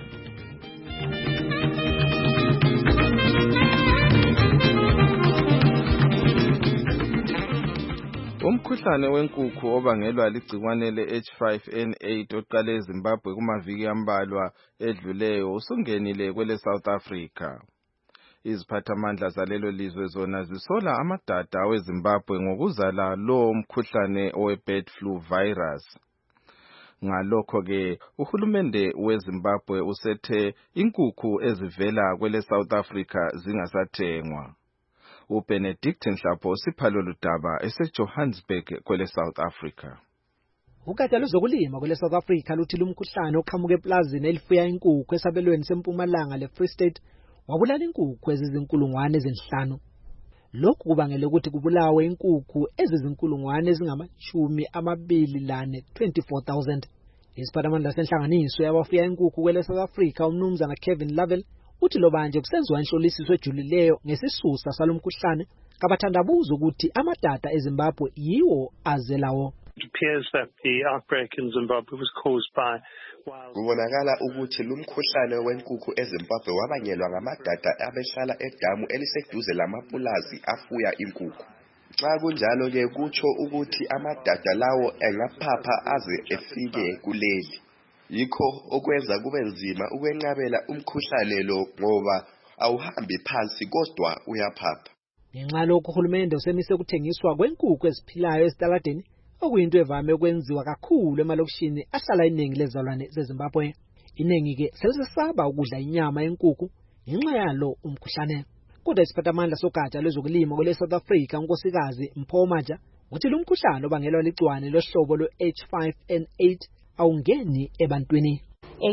Umkhuhlane wenkukhu obangelwa ligciwane le-H5N8 oqale eZimbabwe kumaviki ambalwa edluleyo usungenile kwele South Africa. Iziphathamandla zalelo lizwe zona zisola amadada weZimbabwe ngokuzala lo mkhuhlane owe-bird flu virus. Ngalokho ke uhulumende weZimbabwe usethe inkukhu ezivela kwele South Africa zingasathengwa. uBenedict Nhlapho siphalo ludaba eseJohannesburg kwele South Africa. Ugatsha lwezokulima kwele South Africa luthi lumkhuhlane oqhamuke eplazini elifuya inkukhu esabelweni sempumalanga leFree State wabulala inkukhu ezizinkulungwane ezinhlanu. Lokhu kubangela ukuthi kubulawe inkukhu ezizinkulungwane ezingama-24,000. Isiphathamandla senhlanganiso yabafuya inkukhu kwele South Africa umnumzana Kevin Lavelle uthi lo manje kusenziwa inhlolisiso ejulileyo ngesisusa salomkhuhlane kabathandabuza ukuthi amadada eZimbabwe yiwo azelawo. It appears that the outbreak in Zimbabwe was caused by kubonakala ukuthi lumkhuhlane wenkukhu eZimbabwe wabangelwa ngamadada abehlala edamu eliseduze lamapulazi afuya inkukhu. Xa kunjalo ke kutsho ukuthi amadada lawo engaphapha aze efike kuleli. Yikho okwenza kube nzima ukwenqabela umkhuhlane lo ngoba awuhambi phansi kodwa uyaphapha. Ngenxa lokho uhulumende usemise ukuthengiswa kwenkukhu eziphilayo esitaladeni okuyinto evame ukwenziwa kakhulu emalokishini ahlala iningi lezalwane zeZimbabwe. Iningi ke selisesaba ukudla inyama yenkukhu ngenxa yalo umkhuhlane. Kodwa isiphathamandla sogatsha lwezokulima kwele South Africa unkosikazi Mpho Maja uthi lo mkhuhlane obangelwa ligciwane lohlobo lwe-H5N8 awungeni ebantwini.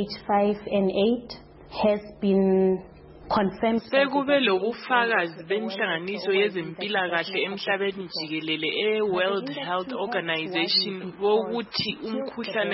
H5N8 has been confirmed. Sekube lobufakazi benhlanganiso yezempilakahle emhlabeni jikelele e-World Health Organization wokuthi umkhuhlane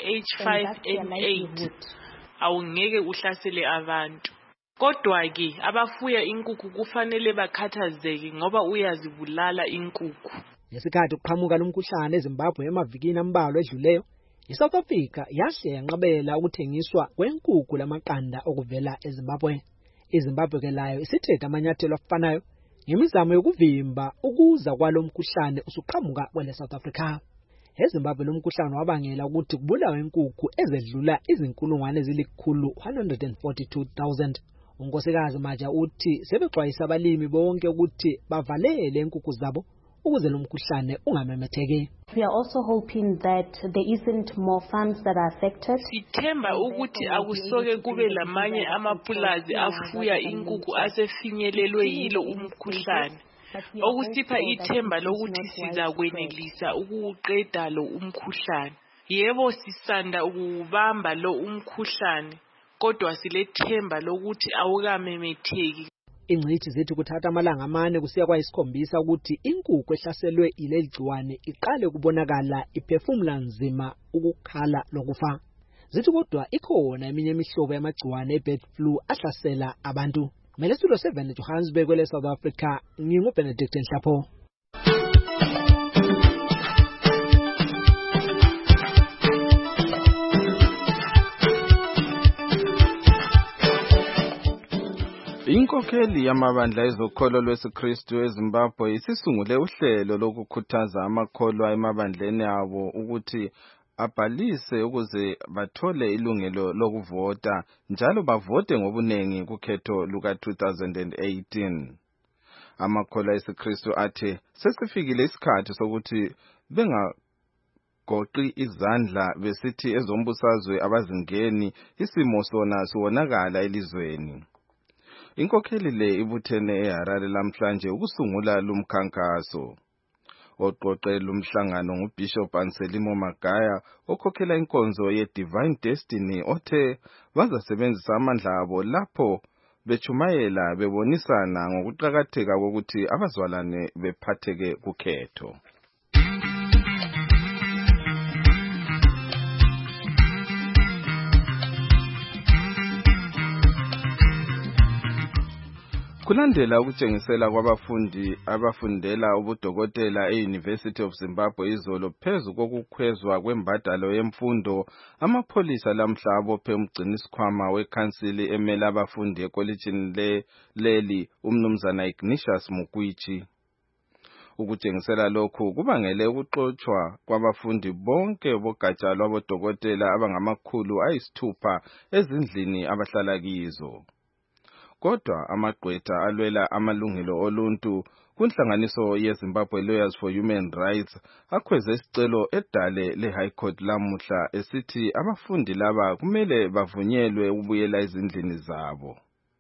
we-H5N8 awungeke uhlasele abantu. Kodwa ke abafuya inkukhu kufanele bakhathazeke ngoba uyazibulala inkukhu. Ngesikhathi ukuqhamuka lomkhuhlane eZimbabwe emavikini ambalwa edluleyo, iSouth Africa yahle yanqabela ukuthengiswa kwenkukhu lamaqanda okuvela eZimbabwe. iZimbabwe ke layo isithethe amanyathelo afanayo ngemizamo yokuvimba ukuza kwalomkhuhlane usuqhamuka kwele South Africa. eZimbabwe lomkhuhlane wabangela ukuthi kubulawe inkukhu ezedlula izinkulungwane ezili142,000. unkosikazi Maja uthi sebexwayisa abalimi bonke ukuthi bavalele inkukhu zabo ukuze lomkhuhlane ungamemetheki. We are also hoping that there isn't more farms that are affected. Sithemba ukuthi akusoke kube lamanye amapulazi afuya inkukhu asefinyelelwe yilo umkhuhlane. Okusipha ithemba lokuthi sizakwenelisa ukuqeda lo umkhuhlane. Yebo sisanda ukubamba lo umkhuhlane, kodwa silethemba lokuthi awukamemetheki. Ingcithi zithi kuthatha amalanga amane kusiya kwa-7 ukuthi inkukhu ehlaselwe ileli gciwane iqale kubonakala iphefumula nzima ukukhala lokufa. Zithi kodwa ikhona eminye imihlobo yamagciwane e-bird flu ahlasela abantu. Melestulo 7 Johannesburg kwele South Africa, nginguBenedict Nhlapho. Inkokheli yamabandla ezokholo lwesiKristu eZimbabwe isisungule uhlelo lokukhuthaza amakholwa emabandleni abo ukuthi abhalise ukuze bathole ilungelo lokuvota njalo bavote ngobunengi kukhetho luka 2018. Amakholwa esikristu athe sesifikile isikhathi sokuthi bengagoqi izandla besithi ezombusazwe abazingeni isimo sona siwonakala elizweni. Inkokheli le ibuthene eHarare lamhlanje ukusungula lumkhankaso. Oqoqe lumhlangano nguBishop Anselmo Magaya okhokhela inkonzo ye-Divine Destiny othe bazasebenzisa amandla abo lapho bechumayela bebonisana ngokuqakatheka kokuthi abazalwane bephatheke kukhetho. Kulandela ukutshengisela kwabafundi abafundela ubudokotela e-University of Zimbabwe izolo phezu kokukhwezwa kwembadalo yemfundo, amapholisa lamhla abophe umgcinisikhwama wekhansili emele abafundi ekolitshini leli umnumzana Ignatius Mukwichi. Ukutshengisela lokhu kubangele ukuxotshwa kwabafundi bonke bogatsha lwabodokotela abangama600 ezindlini abahlala kizo. Kodwa amagqwetha alwela amalungelo oluntu kunhlanganiso yeZimbabwe Lawyers for Human Rights akhweze isicelo edale le-High Court lamuhla esithi abafundi laba kumele bavunyelwe ukubuyela ezindlini zabo.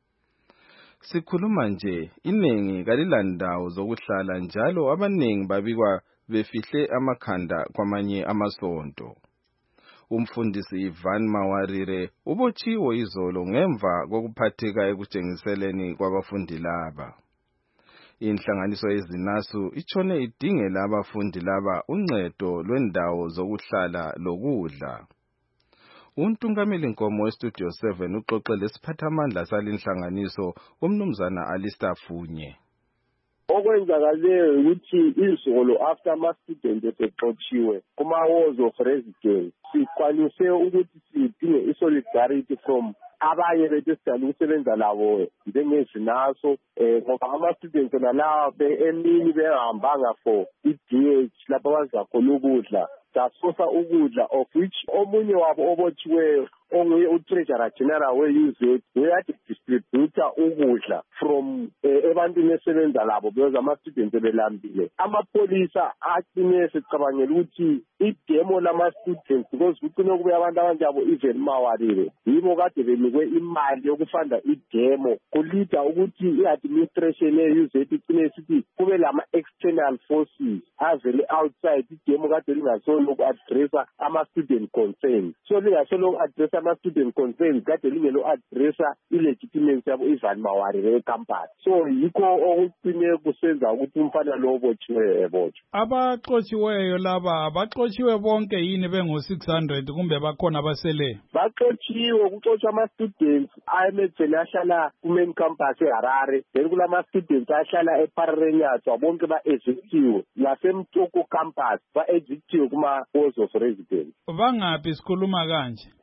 Sikhuluma nje, iningi kalilandawo zokuhlala njalo abaningi babikwa befihle amakhanda kwamanye amasonto. Umfundisi Ivan Mawarire ubotshiwe izolo ngemva kokuphatheka ekutshengiseleni kwabafundi laba. Inhlanganiso yezinasu itshone idingela abafundi laba uncedo lwendawo zokuhlala lokudla. Untungameli Nkomo weStudio 7 uxoxe lesiphathamandla salinhlanganiso umnumzana Alistair Funye. Okwenzakaleyo ukuthi izolo after ama-student esexotshiwe kuma-walls of residence sikwanise ukuthi sidinge i-solidarity from abanye bethu esidala ukusebenza labo njengezinaso ngoba ama-students nalawa emini behambanga for i-DH lapho abazakhona ukudla sasosa ukudla of which omunye wabo obotshiweyo onguye uTreasurer General we-UZ uyade distributor ukudla from ebantwini esebenza labo because ama-students belambile. Amapholisa aqine sicabangela ukuthi idemo lama-students because kucine kube abantu abanjabo even Mawarire yibo kade benikwe imali yokufanda idemo kulida ukuthi i-administration ye-UZ icine sithi kube lama-external forces avele outside idemo kade lingasolo uku-addressa ama-student concerns. So lingasolo uku-addressa ama-student concerns kade lingelo-addressa i-legitimacy yabo Ivan Mawarire ecampus. So yikho okucine kusenza ukuthi umfana lo obotshiweyo ebotshwe. Abaxotshiweyo laba baxotshiwe bonke yini bengo-600 kumbe bakhona basele? Baxotshiwe, kuxotshwa ama-students ayemejele ahlala ku-main campus eHarare, then kulama-students ahlala ePararenyatwa bonke ba-evictiwe, nasemtoko campus ba-evictiwe kuma-walls of residence. Bangaphi sikhuluma kanje?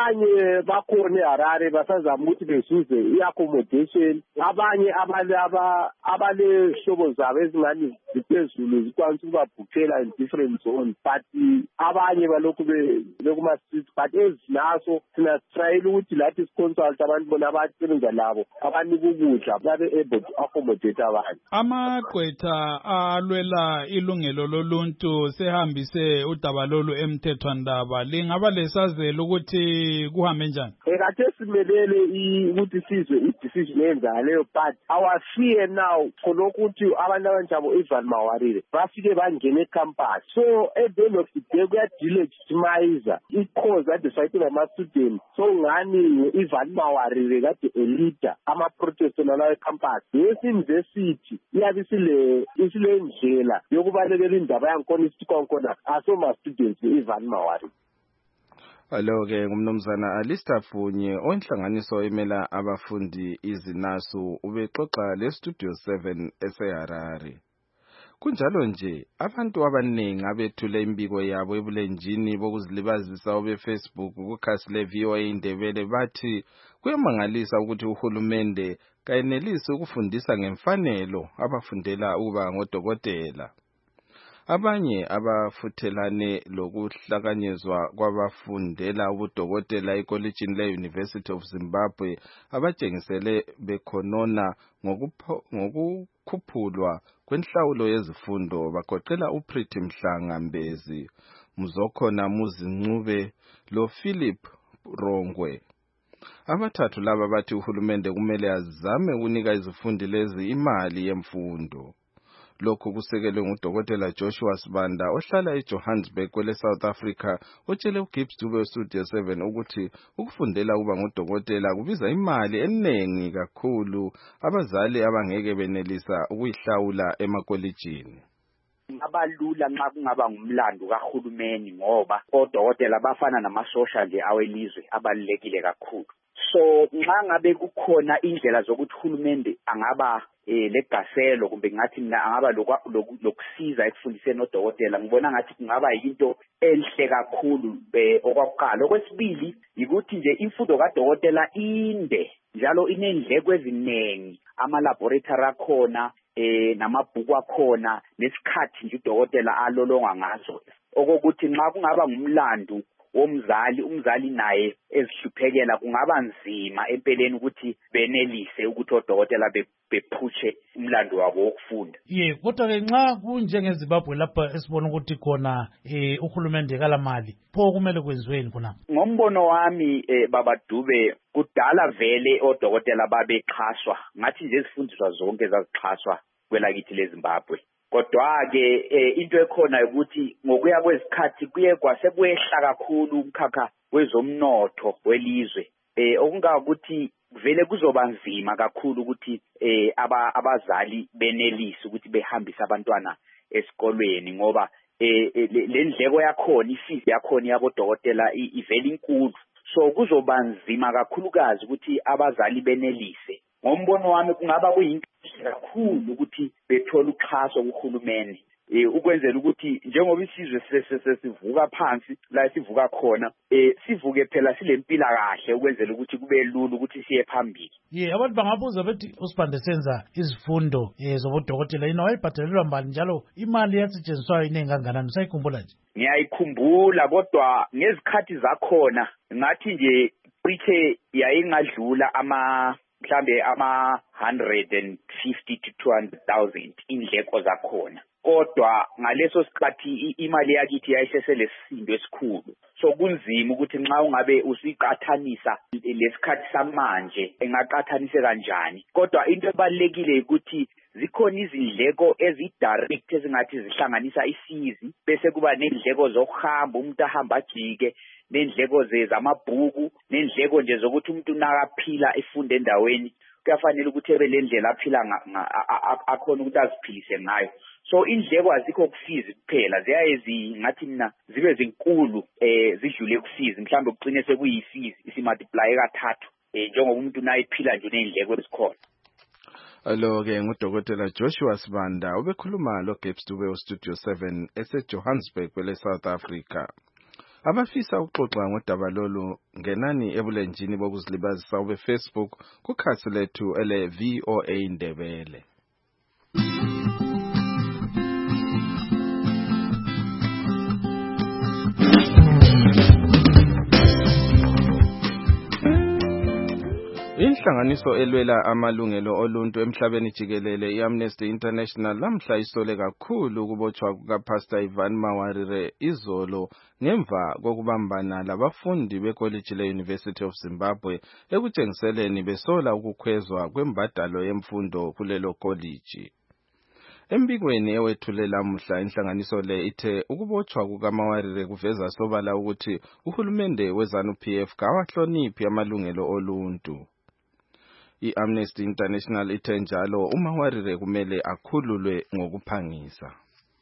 abanye bakhona eHarare basazama ukuthi bezuze i-accommodation, abanye abale hlobo zabo ezingani ziphezulu zikwanisa ukubabhukhela in different zones, but abanye balokhu kuma-street, but ezinaso thina sitryele ukuthi lathi siconsult abantu bona abasebenza labo abanika ukudla babe able to accommodate abantu. Amagqwetha alwela ilungelo loluntu sehambise udaba lolu emthethwandaba, lingaba lesazelo ukuthi kuhambe njani? Kade simelele ukuthi sizwe i-decision eyenzayo leyo, but our fear now khonokho ukuthi abantu abanjabo Ivan Mawarire bafike bangena ecampus, so at the end of the day kuyadelegitimize i-cause ade fighting ama-students. So ngani Ivan Mawarire kade elida ama-protest nalawo ecampus, yes-university iyabe isile ndlela yokubalekela indaba yankhona isikonkona asoma-students Ivan Mawarire. Alo-ke ngumnumzana Alistair Funye onhlanganiso emela abafundi izinasu ubexoxa le-Studio 7 eseHarare. Kunjalo nje abantu abaningi abethule imbiko yabo ebulenjini bokuzilibazisa obe-Facebook kukhasi le-VOA Indebele bathi kuyamangalisa ukuthi uhulumende kayenelisi ukufundisa ngemfanelo abafundela ukuba ngodokotela. Abanye abafuthelane lokuhlakanyezwa kwabafundela ubudokotela ekolejini le-University of Zimbabwe abatshengisele bekhonona ngokukhuphulwa kwenhlawulo yezifundo bagoqela uPriti Mhlanga Mbezi, Muzokhona Muzincube loPhilip Rongwe. Abathathu laba bathi uhulumende kumele azame ukunika izifundi lezi imali yemfundo. Lokhu kusekelwe ngudokotela Joshua Sibanda ohlala eJohannesburg kwele South Africa otshele uGibbs Dube Studio 7 ukuthi ukufundela ukuba ngudokotela kubiza imali eningi kakhulu abazali abangeke benelisa ukuyihlawula emakolejini. Abalula nxa kungaba ngumlando kahulumeni ngoba odokotela bafana namasosha nje awelizwe abalulekile kakhulu. So nxa ngabe kukhona indlela zokuthi uhulumende angaba legaselo kumbe ngathi mina angaba lokusiza ekufundiseni odokotela, ngibona ngathi kungaba yinto enhle kakhulu okwakuqala. Okwesibili ukuthi nje imfundo kadokotela inde njalo inendleko eziningi, ama-laboratory akhona namabhuku akhona nesikhathi nje udokotela alolonga ngaso, okokuthi nxa kungaba ngumlando umzali naye ezihluphekela kungaba nzima empeleni ukuthi benelise ukuthi odokotela bephutshe umlando wabo wokufunda. Kodwa-ke nxa kunjengeZimbabwe lapha esibona ukuthi khona uhulumende kalamali, pho kumele kwenziweni khona? Ngombono wami Baba Dube, kudala vele odokotela babexhaswa, ngathi nje izifundiswa zonke zazixhaswa kwelakithi leZimbabwe. Kodwa-ke into ekhona ukuthi ngokuya kwesikhathi kuye kwasekwehla kakhulu umkhakha wezomnotho welizwe, okungakuthi vele kuzoba nzima kakhulu ukuthi abazali benelise ukuthi behambise abantwana esikolweni ngoba le ndleko yakhona, ifees yakhona yabodokotela ivele inkulu. So kuzoba nzima kakhulukazi ukuthi abazali benelise. Ngombono wami kungaba kuyinto kakhulu ukuthi bethola uxhaso kuhulumeni ukwenzela ukuthi njengoba isizwe sesivuka phansi la sivuka khona sivuke phela silempila kahle ukwenzela ukuthi kube lula ukuthi siye phambili. Abantu bangabuza bethi uSibande senza izifundo zobudokotela yena wayibhadalelwa mbali njalo imali yasetshenziswayo iningi kanganani, usayikhumbula nje? Ngiyayikhumbula, kodwa ngezikhathi zakhona ngathi nje cishe yayingadlula mhlambe 150 to 200,000 indleko zakhona. Kodwa ngaleso sikhathi imali yakithi yayiseselesindo esikhulu, so kunzima ukuthi nxa ungabe usiqathanisa lesikhathi samanje engaqathanise kanjani. Kodwa into ebalekile ukuthi zikhona izindleko ezidirect ezingathi zihlanganisa isizi, bese kuba nendleko zokuhamba umuntu ahamba ajike, nendleko zamabhuku, nendleko nje zokuthi umuntu nakaphila efunda endaweni kuyafanele ukuthi ebe le ndlela aphila akhona ukuthi aziphilise ngayo. So indleko azikho kufizi kuphela, ziyaye ngathi mina zibe zinkulu zidlule kufizi, mhlawumbe kucine sekuyifizi isimultiply kathathu njengoba umuntu nayiphila nje nendleko ezikhona. Alo-ke ngudokotela Joshua Sibanda ubekhuluma loGibbs Dube Studio 7 eseJohannesburg kwele South Africa. abafisa ukuxoxa ngodaba lolu ngenani ebulenjini bokuzilibazisa ube Facebook kukhasi lethu ele VOA Ndebele. Inhlanganiso elwela amalungelo oluntu emhlabeni jikelele iAmnesty International lamhla isole kakhulu ukubotshwa kukaPastor Ivan Mawarire izolo ngemva kokubambana labafundi bekolege le-University of Zimbabwe ekutshengiseleni besola ukukhwezwa kwembadalo yemfundo kulelo kolege. Embikweni ewethulela mhla inhlanganiso le ithe ukubotshwa kukaMawarire kuveza sobala ukuthi uhulumende weZANU-PF kawahloniphi amalungelo oluntu. iAmnesty International ithe njalo uMawarire kumele akhululwe ngokuphangisa.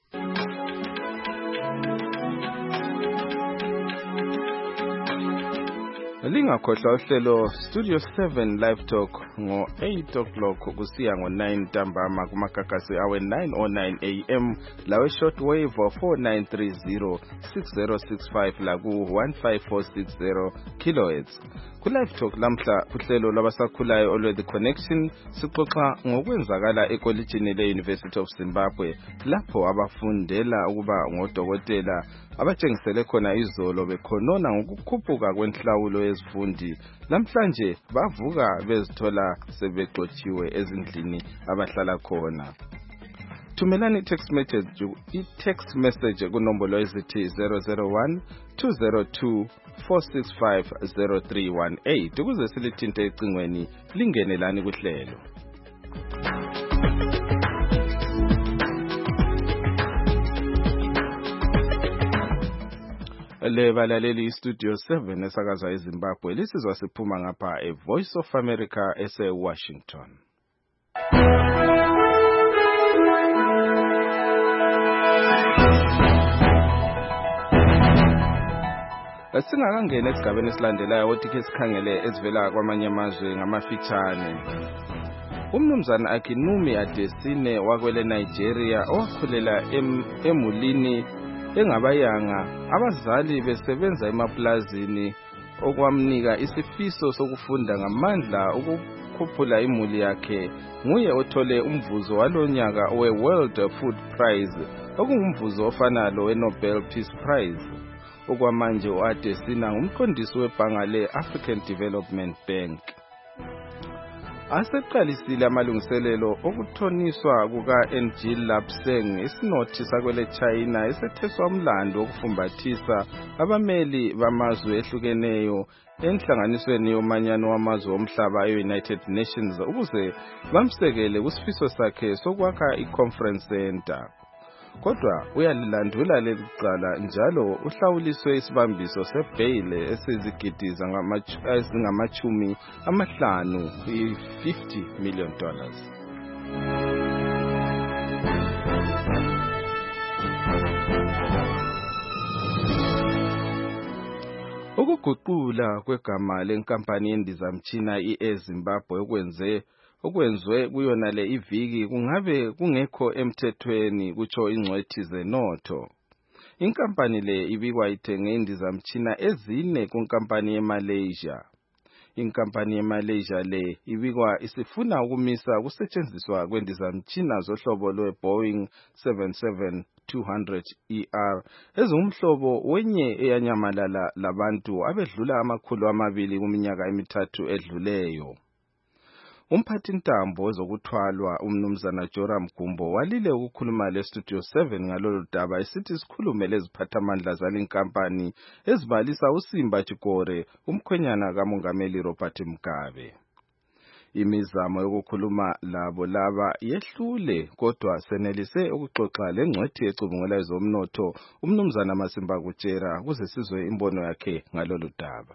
Lingakhohlwa uhlelo Studio 7 Live Talk ngo-8 o'clock kusiya ngo-9 ntambama kumakakasi awe-9:09 AM lawe shortwave 4930 6065 laku-15460 kHz. Ku-Live Talk lamhla uhlelo lwabasakhulayo olwe-The Connection sixoxa ngokwenzakala ekolejini le-University of Zimbabwe lapho abafundela ukuba ngodokotela abatshengisele khona izolo bekhonona ngokukhuphuka kwenhlawulo yezifundi namhlanje bavuka bezithola sebexotshiwe ezindlini abahlala khona. Thumelani i-text message kunombolo ezithi 001 202 465 0318 ukuze silithinte ecingweni lingenelani kuhlelo. Le balaleli Studio 7 esakaza eZimbabwe lisizwa siphuma ngapha eVoice of America ese-Washington. Singakangena esigabeni esilandelayo ukuthi ke sikhangele ezivela kwamanye amazwe ngamafitshane. Umnumzana Akinwumi Adesina wakwele Nigeria owakhulela emulini engabayanga abazali besebenza emaplazini okwamnika isifiso sokufunda ngamandla ukukhuphula imuli yakhe nguye othole umvuzo walonyaka we-World Food Prize okungumvuzo ofana lo we-Nobel Peace Prize. Okwamanje uAdesina ngumqondisi webhanga le-African Development Bank. Aseqalisile amalungiselelo okuthoniswa kuka-NG Lapseng isinothi sakwele China esetheswa umlando okufumbathisa abameli bamazwe ehlukeneyo enhlanganisweni yomanyano wamazwe omhlaba e-United Nations ukuze bamsekele kusifiso sakhe sokwakha i-conference center. Kodwa uyalilandula leli cala njalo uhlawuliswe isibambiso sebhayile esizigidi ezingamachumi amahlanu $50 million. Ukuguqula kwegama lenkampani yendizamtshina iZimbabwe okwenzwe kuyona le iviki kungabe kungekho emthethweni kutsho ingcwethi zenotho. Inkampani le ibikwa ithenge indizamtshina ezine kunkampani yeMalaysia. Inkampani yeMalaysia le ibikwa isifuna ukumisa kusetshenziswa kwendizamtshina zohlobo lwe-Boeing 77200ER ezingumhlobo wenye eyanyamalala labantu abedlula 200 kuminyaka emithathu edluleyo. Umphathintambo wezokuthwalwa umnumzana Joram Gumbo walile ukukhuluma leStudio 7 ngalolu daba esithi sikhulume leziphathamandla zalinkampani ezibalisa uSimba Chikore umkhwenyana kaMongameli Robert Mugabe. Imizamo yokukhuluma labo laba yehlule kodwa senelise ukuxoxa lengcwethi ecubungula ezomnotho umnumzana Masimba Kutshera kuze sizwe imbono yakhe ngalolu daba.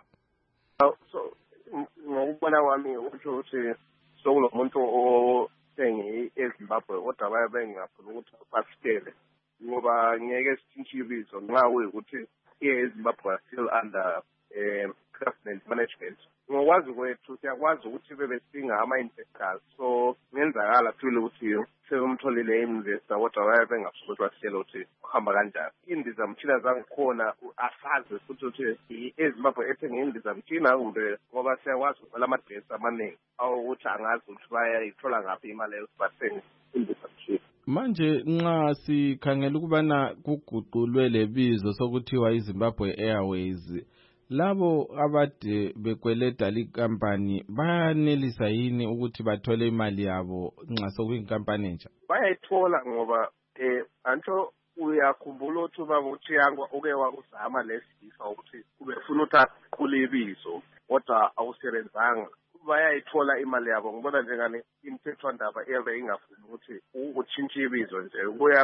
Ngokubona kwami ukusho ukuthi sokulomuntu othenge eZimbabwe kodwa baye ngafuna ukuthi basikele ngoba ngeke sithintshe ibizo nxa kuyikuthi eZimbabwe are still under government management. Ngokwazi kwethu siyakwazi ukuthi bebesinga ama-investors, so ngenzakala phile ukuthi sebemtholile i-investor kodwa baye bengafuni ukuthi basitshele ukuthi kuhamba kanjani. Indizamtshina zangikhona asazi futhi ukuthi eZimbabwe ethenge indizamtshina kumbe ngoba siyakwazi ukubhala amadresi amaningi awukuthi angazi ukuthi bayayithola ngaphi imali yokubathenga indizamtshina. Manje nxa sikhangela ukubana kuguqulwe lebizo sokuthiwa iZimbabwe Airways, labo abade bekweleda likampani bayanelisa yini ukuthi bathole imali yabo nxa sokuyinkampani entsha? Bayayithola ngoba antsho uyakhumbula ukuthi ubaba uThiyangwa uke wakuzama lesifa ukuthi ubefuna ukuthi kulebizo kodwa awusebenzanga. Bayayithola imali yabo. Ngibona njengani imithethwandaba eve ingafuni ukuthi utshintshe ibizo nje.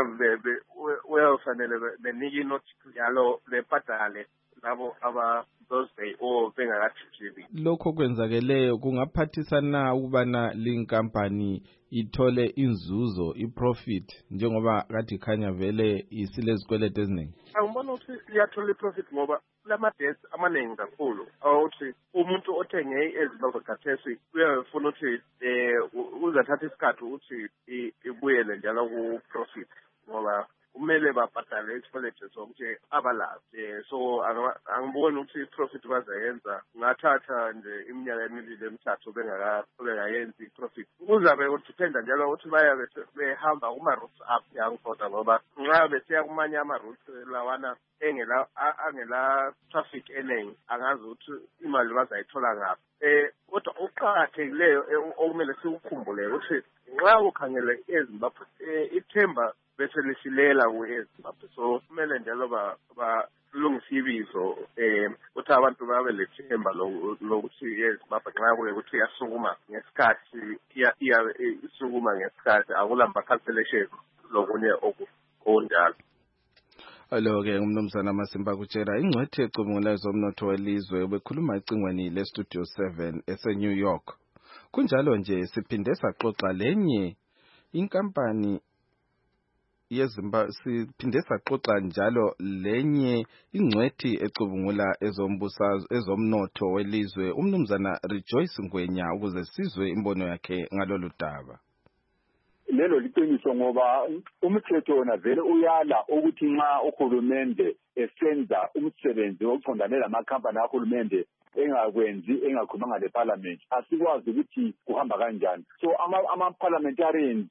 Uyafanele benike inothi yalo lebhadale labo those day bengakathithi. Lokho kwenzakeleyo kungaphathisa na ukubana linkampani ithole inzuzo, iprofit, njengoba kade ikhanya vele isilezikwelede eziningi? Angibona ukuthi iyathola iprofit ngoba lamadesi amaningi kakhulu. Awuthi umuntu othenge eZimbabwe khathesi uyafuna ukuthi uzathatha isikhathi ukuthi ibuyele njalo ku-profit ngoba kumele babhadale isikwelede sonke abalazi. So angiboni ukuthi i-profit bazayenza. Ngathatha nje iminyaka emibili emithathu bengakayenzi i-profit. Kuzabe kudiphenda njalo ukuthi baya behamba kuma-routes up yangifoda ngoba nxa besiya kumanye ama-routes lawana angela traffic eningi angazi ukuthi imali bazayithola ngaphi. Kodwa okuqakathekileyo okumele sikukhumbule ukuthi nxa ukhangele eZimbabwe ithemba bese lisilela ku-eZimbabwe, so kumele njalo balungise ibizo ukuthi abantu babe lethemba lokuthi eZimbabwe nxa kuye ukuthi iyasukuma ngesikhathi isukuma ngesikhathi akulamba cancellation lokunye okunjalo. Alo-ke umnumzana Masimba kutshela ingcwethi ecubungulayo zomnotho welizwe bekhuluma ecingweni leStudio 7 ese-New York. Kunjalo nje siphinde saxoxa lenye inkampani yeZimbabwe, siphinde saxoxa njalo lenye ingcwethi ecubungula ezomnotho welizwe umnumzana Rejoice Ngwenya ukuze sizwe imbono yakhe ngalolu daba. Lelo liqiniso ngoba umthetho wona vele uyala ukuthi nxa uhulumende esenza umsebenzi wokuqondane lamakhampani kahulumende engakwenzi engakhulumanga leParliament asikwazi ukuthi kuhamba kanjani. So ama-parliamentarians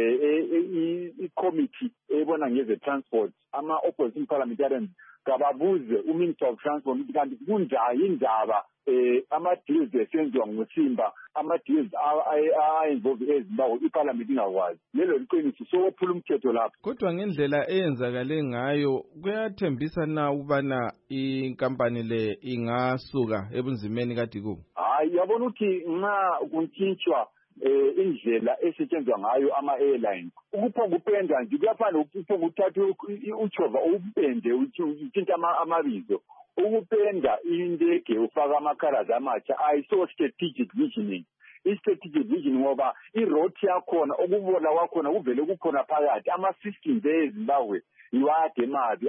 i-committee ebona ngeze transport ama-opposition parliamentarians kababuze uMinister of Transport ukuthi kanti kunjani indaba ama-deals esenziwa nguSimba ama-deals a-involve eZimbabwe iParliament ingakwazi. Lelo liqiniso sokuphula umthetho lapho. Kodwa ngendlela eyenzakale ngayo kuyathembisa na ukubana inkampani le ingasuka ebunzimeni kade kubo? Hayi, yabona ukuthi nxa kuntshintshwa indlela esetshenzwa ngayo ama-airlines ukupenda nje kuyafana ukuthatha uchova upende utshintsha amabizo. Ukupenda indege ufaka amakarazi amatsha ayiso strategic visioning. I-strategic vision ngoba i-route yakhona ukubola kwakhona kuvele kukhona phakathi ama-systems eZimbabwe iwade mabi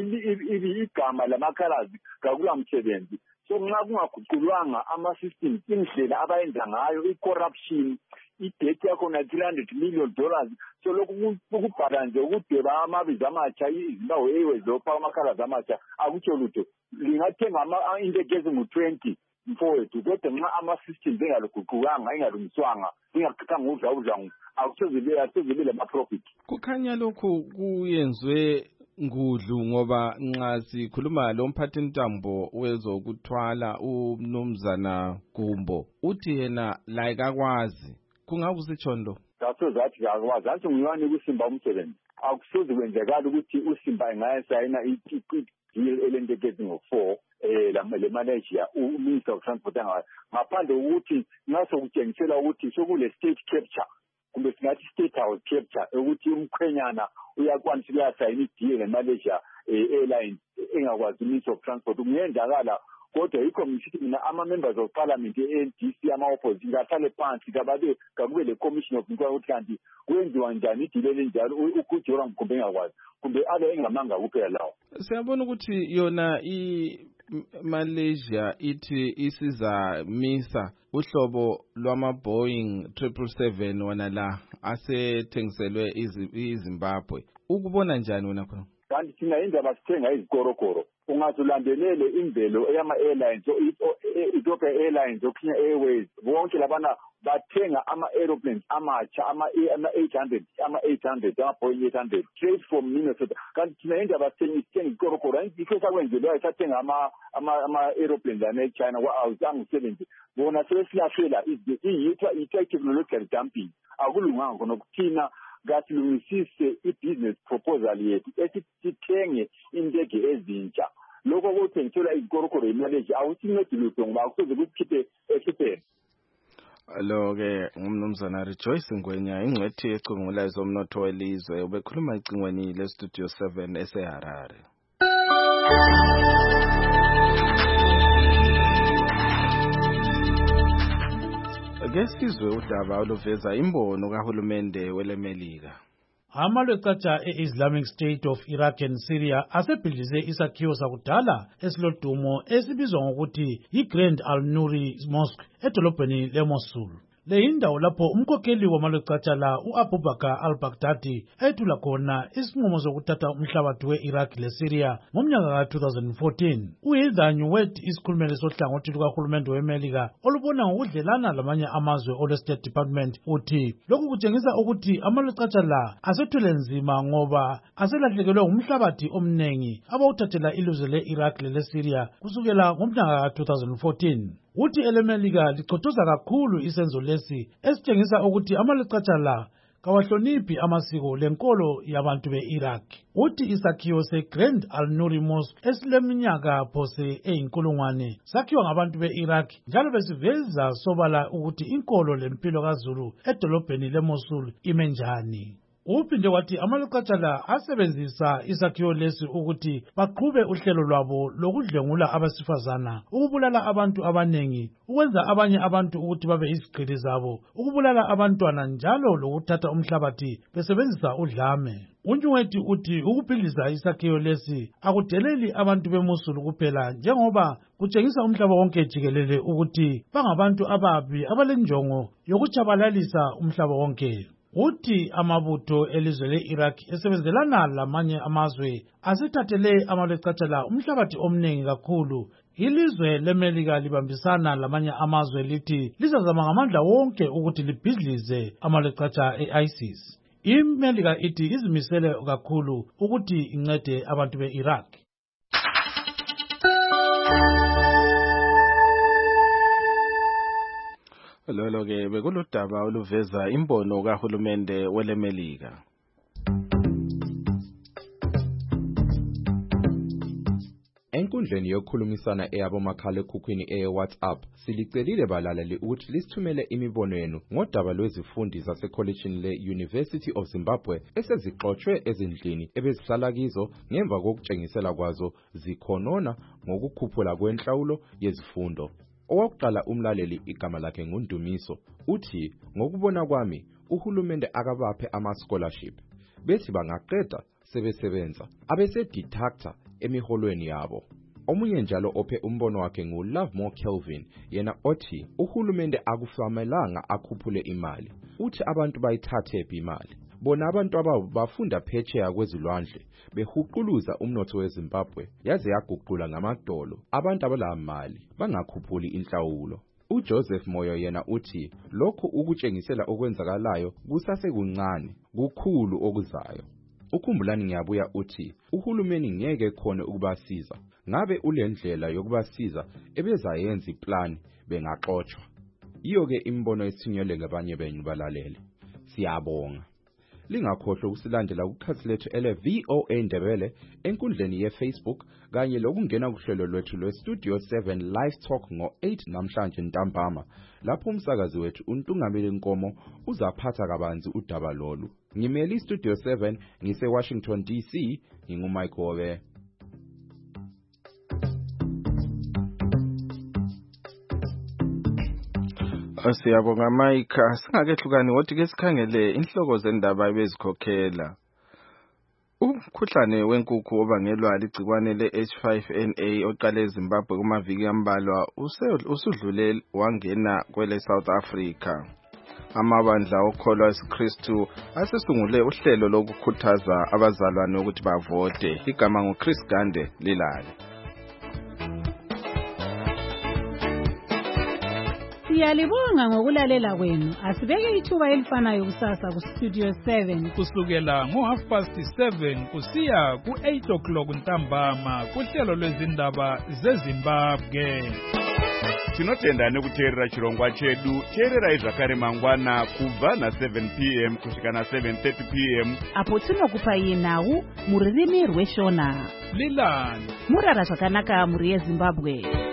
igama lamakarazi kakula msebenzi. So nxa kungaguqulwanga ama-systems indlela abayenza ngayo i-corruption idethi yakhona $300 million. So lokhu ukubhala nje ukudweba amabizo amatsha iZimbabwe Airways lopha amakarazi amatsha akutsho lutho. Lingathenga indege ezingu-20 mfowethu kodwa nxa ama-systems engaluguqukanga engalungiswanga ingaqhaqanga udla akusoze lama-profit. Kukhanya lokhu kuyenzwe ngudlu ngoba nxa sikhuluma lo mphathintambo wezokuthwala umnumzana Gumbo uthi yena la kakwazi kungakusitshondo kasozathi kakwazi athi ngiyani kuSimba umsebenzi akusoze kwenzekala ukuthi uSimba engayisayina i-deal elendeke ezingu-4 le manager uMinister of Transport ngaphandle ukuthi ngaso kutshengisela ukuthi sokule state capture kumbe singathi state house capture ukuthi umkhwenyana uyakwanisa ukuyasayina i-deal ne-Malaysia Airlines engakwazi uMinister of Transport kungenzakala. Kodwa yikho ngisithi mina ama-members of parliament e-NDC ama-opposition kahlale phansi kakube le-commission of inquiry ukuthi kanti kwenziwa njani idile elinjalo uJoram kumbe engakwazi kumbe abe engamanga kuphela lawo. Siyabona ukuthi yona Malaysia ithi isiza misa uhlobo lwama Boeing 777 wona la asethengiselwe iZimbabwe. Ukubona njani wena khona? Kanti thina indaba sithenga izikorokoro. Ungazulandelele imvelo eyama airlines Ethiopia Airlines Kenya Airways bonke labana bathenga ama-aeroplanes amatsha ama-800 ama Boeing 800 straight from Minnesota. Kanti thina indaba sithenga izikorokoro yikho sakwenzelwayo sathenga ama-aeroplanes ane-China angu-70 bona sebesilahlela i-technological dumping. Akulunganga khona kuthina kasilungisise i-business proposal yethu esithenge indege ezintsha. Lokho kuthengiselwa izikorokoro eMalaysia awusincedi lutho ngoba akusoze kusikhiphe ekhipheni. Lo-ke ngumnumzana Rejoice Ngwenya ingcwethi ecungulayo zomnotho welizwe ubekhuluma ecingweni leStudio 7 eseHarare. Ngesizwe udaba oluveza imbono kahulumende weleMelika. Amalwecatsha e-Islamic State of Iraq and Syria asebhidlize isakhiwo sakudala esilodumo esibizwa ngokuthi yi-Grand Al-Nuri Mosque edolobheni leMosul. Le yindawo lapho umkhokheli wamalwecatsha la u-Abubakar al-Baghdadi ethula khona isinqumo sokuthatha umhlabathi we-Iraq leSyria ngomnyaka ka-2014. U-Heather Nauert isikhulumeli sohlangothi lukahulumende weMelika olubona ngokudlelana lamanye amazwe ole-State Department uthi lokhu kutshengisa ukuthi amalwecatsha la asethwele nzima ngoba aselahlekelwe ngumhlabathi omningi abawuthathela ilizwe le-Iraq lele-Syria kusukela ngomnyaka ka-2014. Uthi eleMelika lichothoza kakhulu isenzo lesi esitshengisa ukuthi amalwecatsha la kawahloniphi amasiko lenkolo yabantu be-Iraq. Uthi isakhiwo se-Grand Al-Nuri Mosque esileminyaka phose eyinkulungwane sakhiwa ngabantu be-Iraq njalo besiveza sobala ukuthi inkolo lempilo kaZulu edolobheni leMosul ime njani. Uphinde wathi amalwecatsha la asebenzisa isakhiwo lesi ukuthi baqhube uhlelo lwabo lokudlengula abesifazana, ukubulala abantu abanengi, ukwenza abanye abantu ukuthi babe izigqili zabo, ukubulala abantwana njalo lokuthatha umhlabathi besebenzisa udlame. Unjungwethi uthi ukubhidliza isakhiwo lesi akudeleli abantu beMosul kuphela njengoba kutshengisa umhlaba wonke jikelele ukuthi bangabantu ababi abalenjongo yokutshabalalisa umhlaba wonke. Uthi amabutho elizwe le-Iraq esebenzelana lamanye amazwe asithathele amalwecatsha la umhlabathi omningi kakhulu. Ilizwe leMelika libambisana lamanye amazwe lithi lizazama ngamandla wonke ukuthi libhidlize amalwecatsha e-ISIS. IMelika ithi izimisele kakhulu ukuthi incede abantu be-Iraq. Lolo-ke bekuludaba oluveza imbono kahulumende weleMelika. Enkundleni yokukhulumisana eyabomakhalekhukhwini WhatsApp silicelile balaleli ukuthi lisithumele imibono yenu ngodaba lwezifundi zasekollegini le-University of Zimbabwe esezixoxwe ezindlini ebezihlala kizo ngemva kokutshengisela kwazo zikhonona ngokukhuphula kwenhlawulo yezifundo. Owakuqala umlaleli igama lakhe nguNdumiso uthi ngokubona kwami uhulumende akabaphe ama-scholarship bethi bangaqeda sebesebenza abese-deductor emiholweni yabo. Omunye njalo ophe umbono wakhe nguLovemore Kelvin yena othi uhulumende akufamelanga akhuphule imali. Uthi abantu bayithathe imali. Bona abantu ababo bafunda phetsheya kwezilwandle behuquluza umnotho weZimbabwe yaze yaguqula ngamadolo abantu abalamali bangakhuphuli inhlawulo. uJoseph Moyo yena uthi lokho ukutshengisela okwenzakalayo kusasekuncane kukhulu okuzayo. Ukhumbulani ngiyabuya uthi uhulumeni ngeke khona ukubasiza ngabe ulendlela yokubasiza ebezayenza iplan bengaxoxwa. Iyo-ke imbono esithunyelwe ngabanye benu balalele. Siyabonga. Lingakhohlwa ukusilandela kukhathi lethu ele-VOA Ndebele enkundleni ye-Facebook kanye lokungena kuhlelo lwethu lwe-Studio 7 Live Talk ngo-8 namhlanje ntambama lapho umsakazi wethu uNtungameli Nkomo uzaphatha kabanzi udaba lolu. Ngimeli Studio 7 ngise-Washington DC nginguMike Hobe. Siyabonga Mike, singakehlukani wothi ke sikhangele inhloko zendaba ebezikhokhela. Umkhuhlane wenkukhu obangelwa ligcikwane le-H5N8 oqale eZimbabwe kumaviki ambalwa usudlule wangena kwele South Africa. Amabandla okholwa esiKristu asesungule uhlelo lokukhuthaza abazalwane ukuthi bavote. Igama nguChris Gande Lilale. Siyalibonga ngokulalela kwenu. Asibeke ithuba elifanayo kusasa ku Studio 7 kusukela ngo7:30 kusiya ku8 ntambama kuhlelo lwezindaba zeZimbabwe. Tinotenda nekuteerera chirongwa chedu. Teererai zvakare mangwana kubva na7 p.m. kusvika na7:30 p.m. apo tinokupai nhau muririmi rweshona. Lilani Murara zvakanaka muri yeZimbabwe.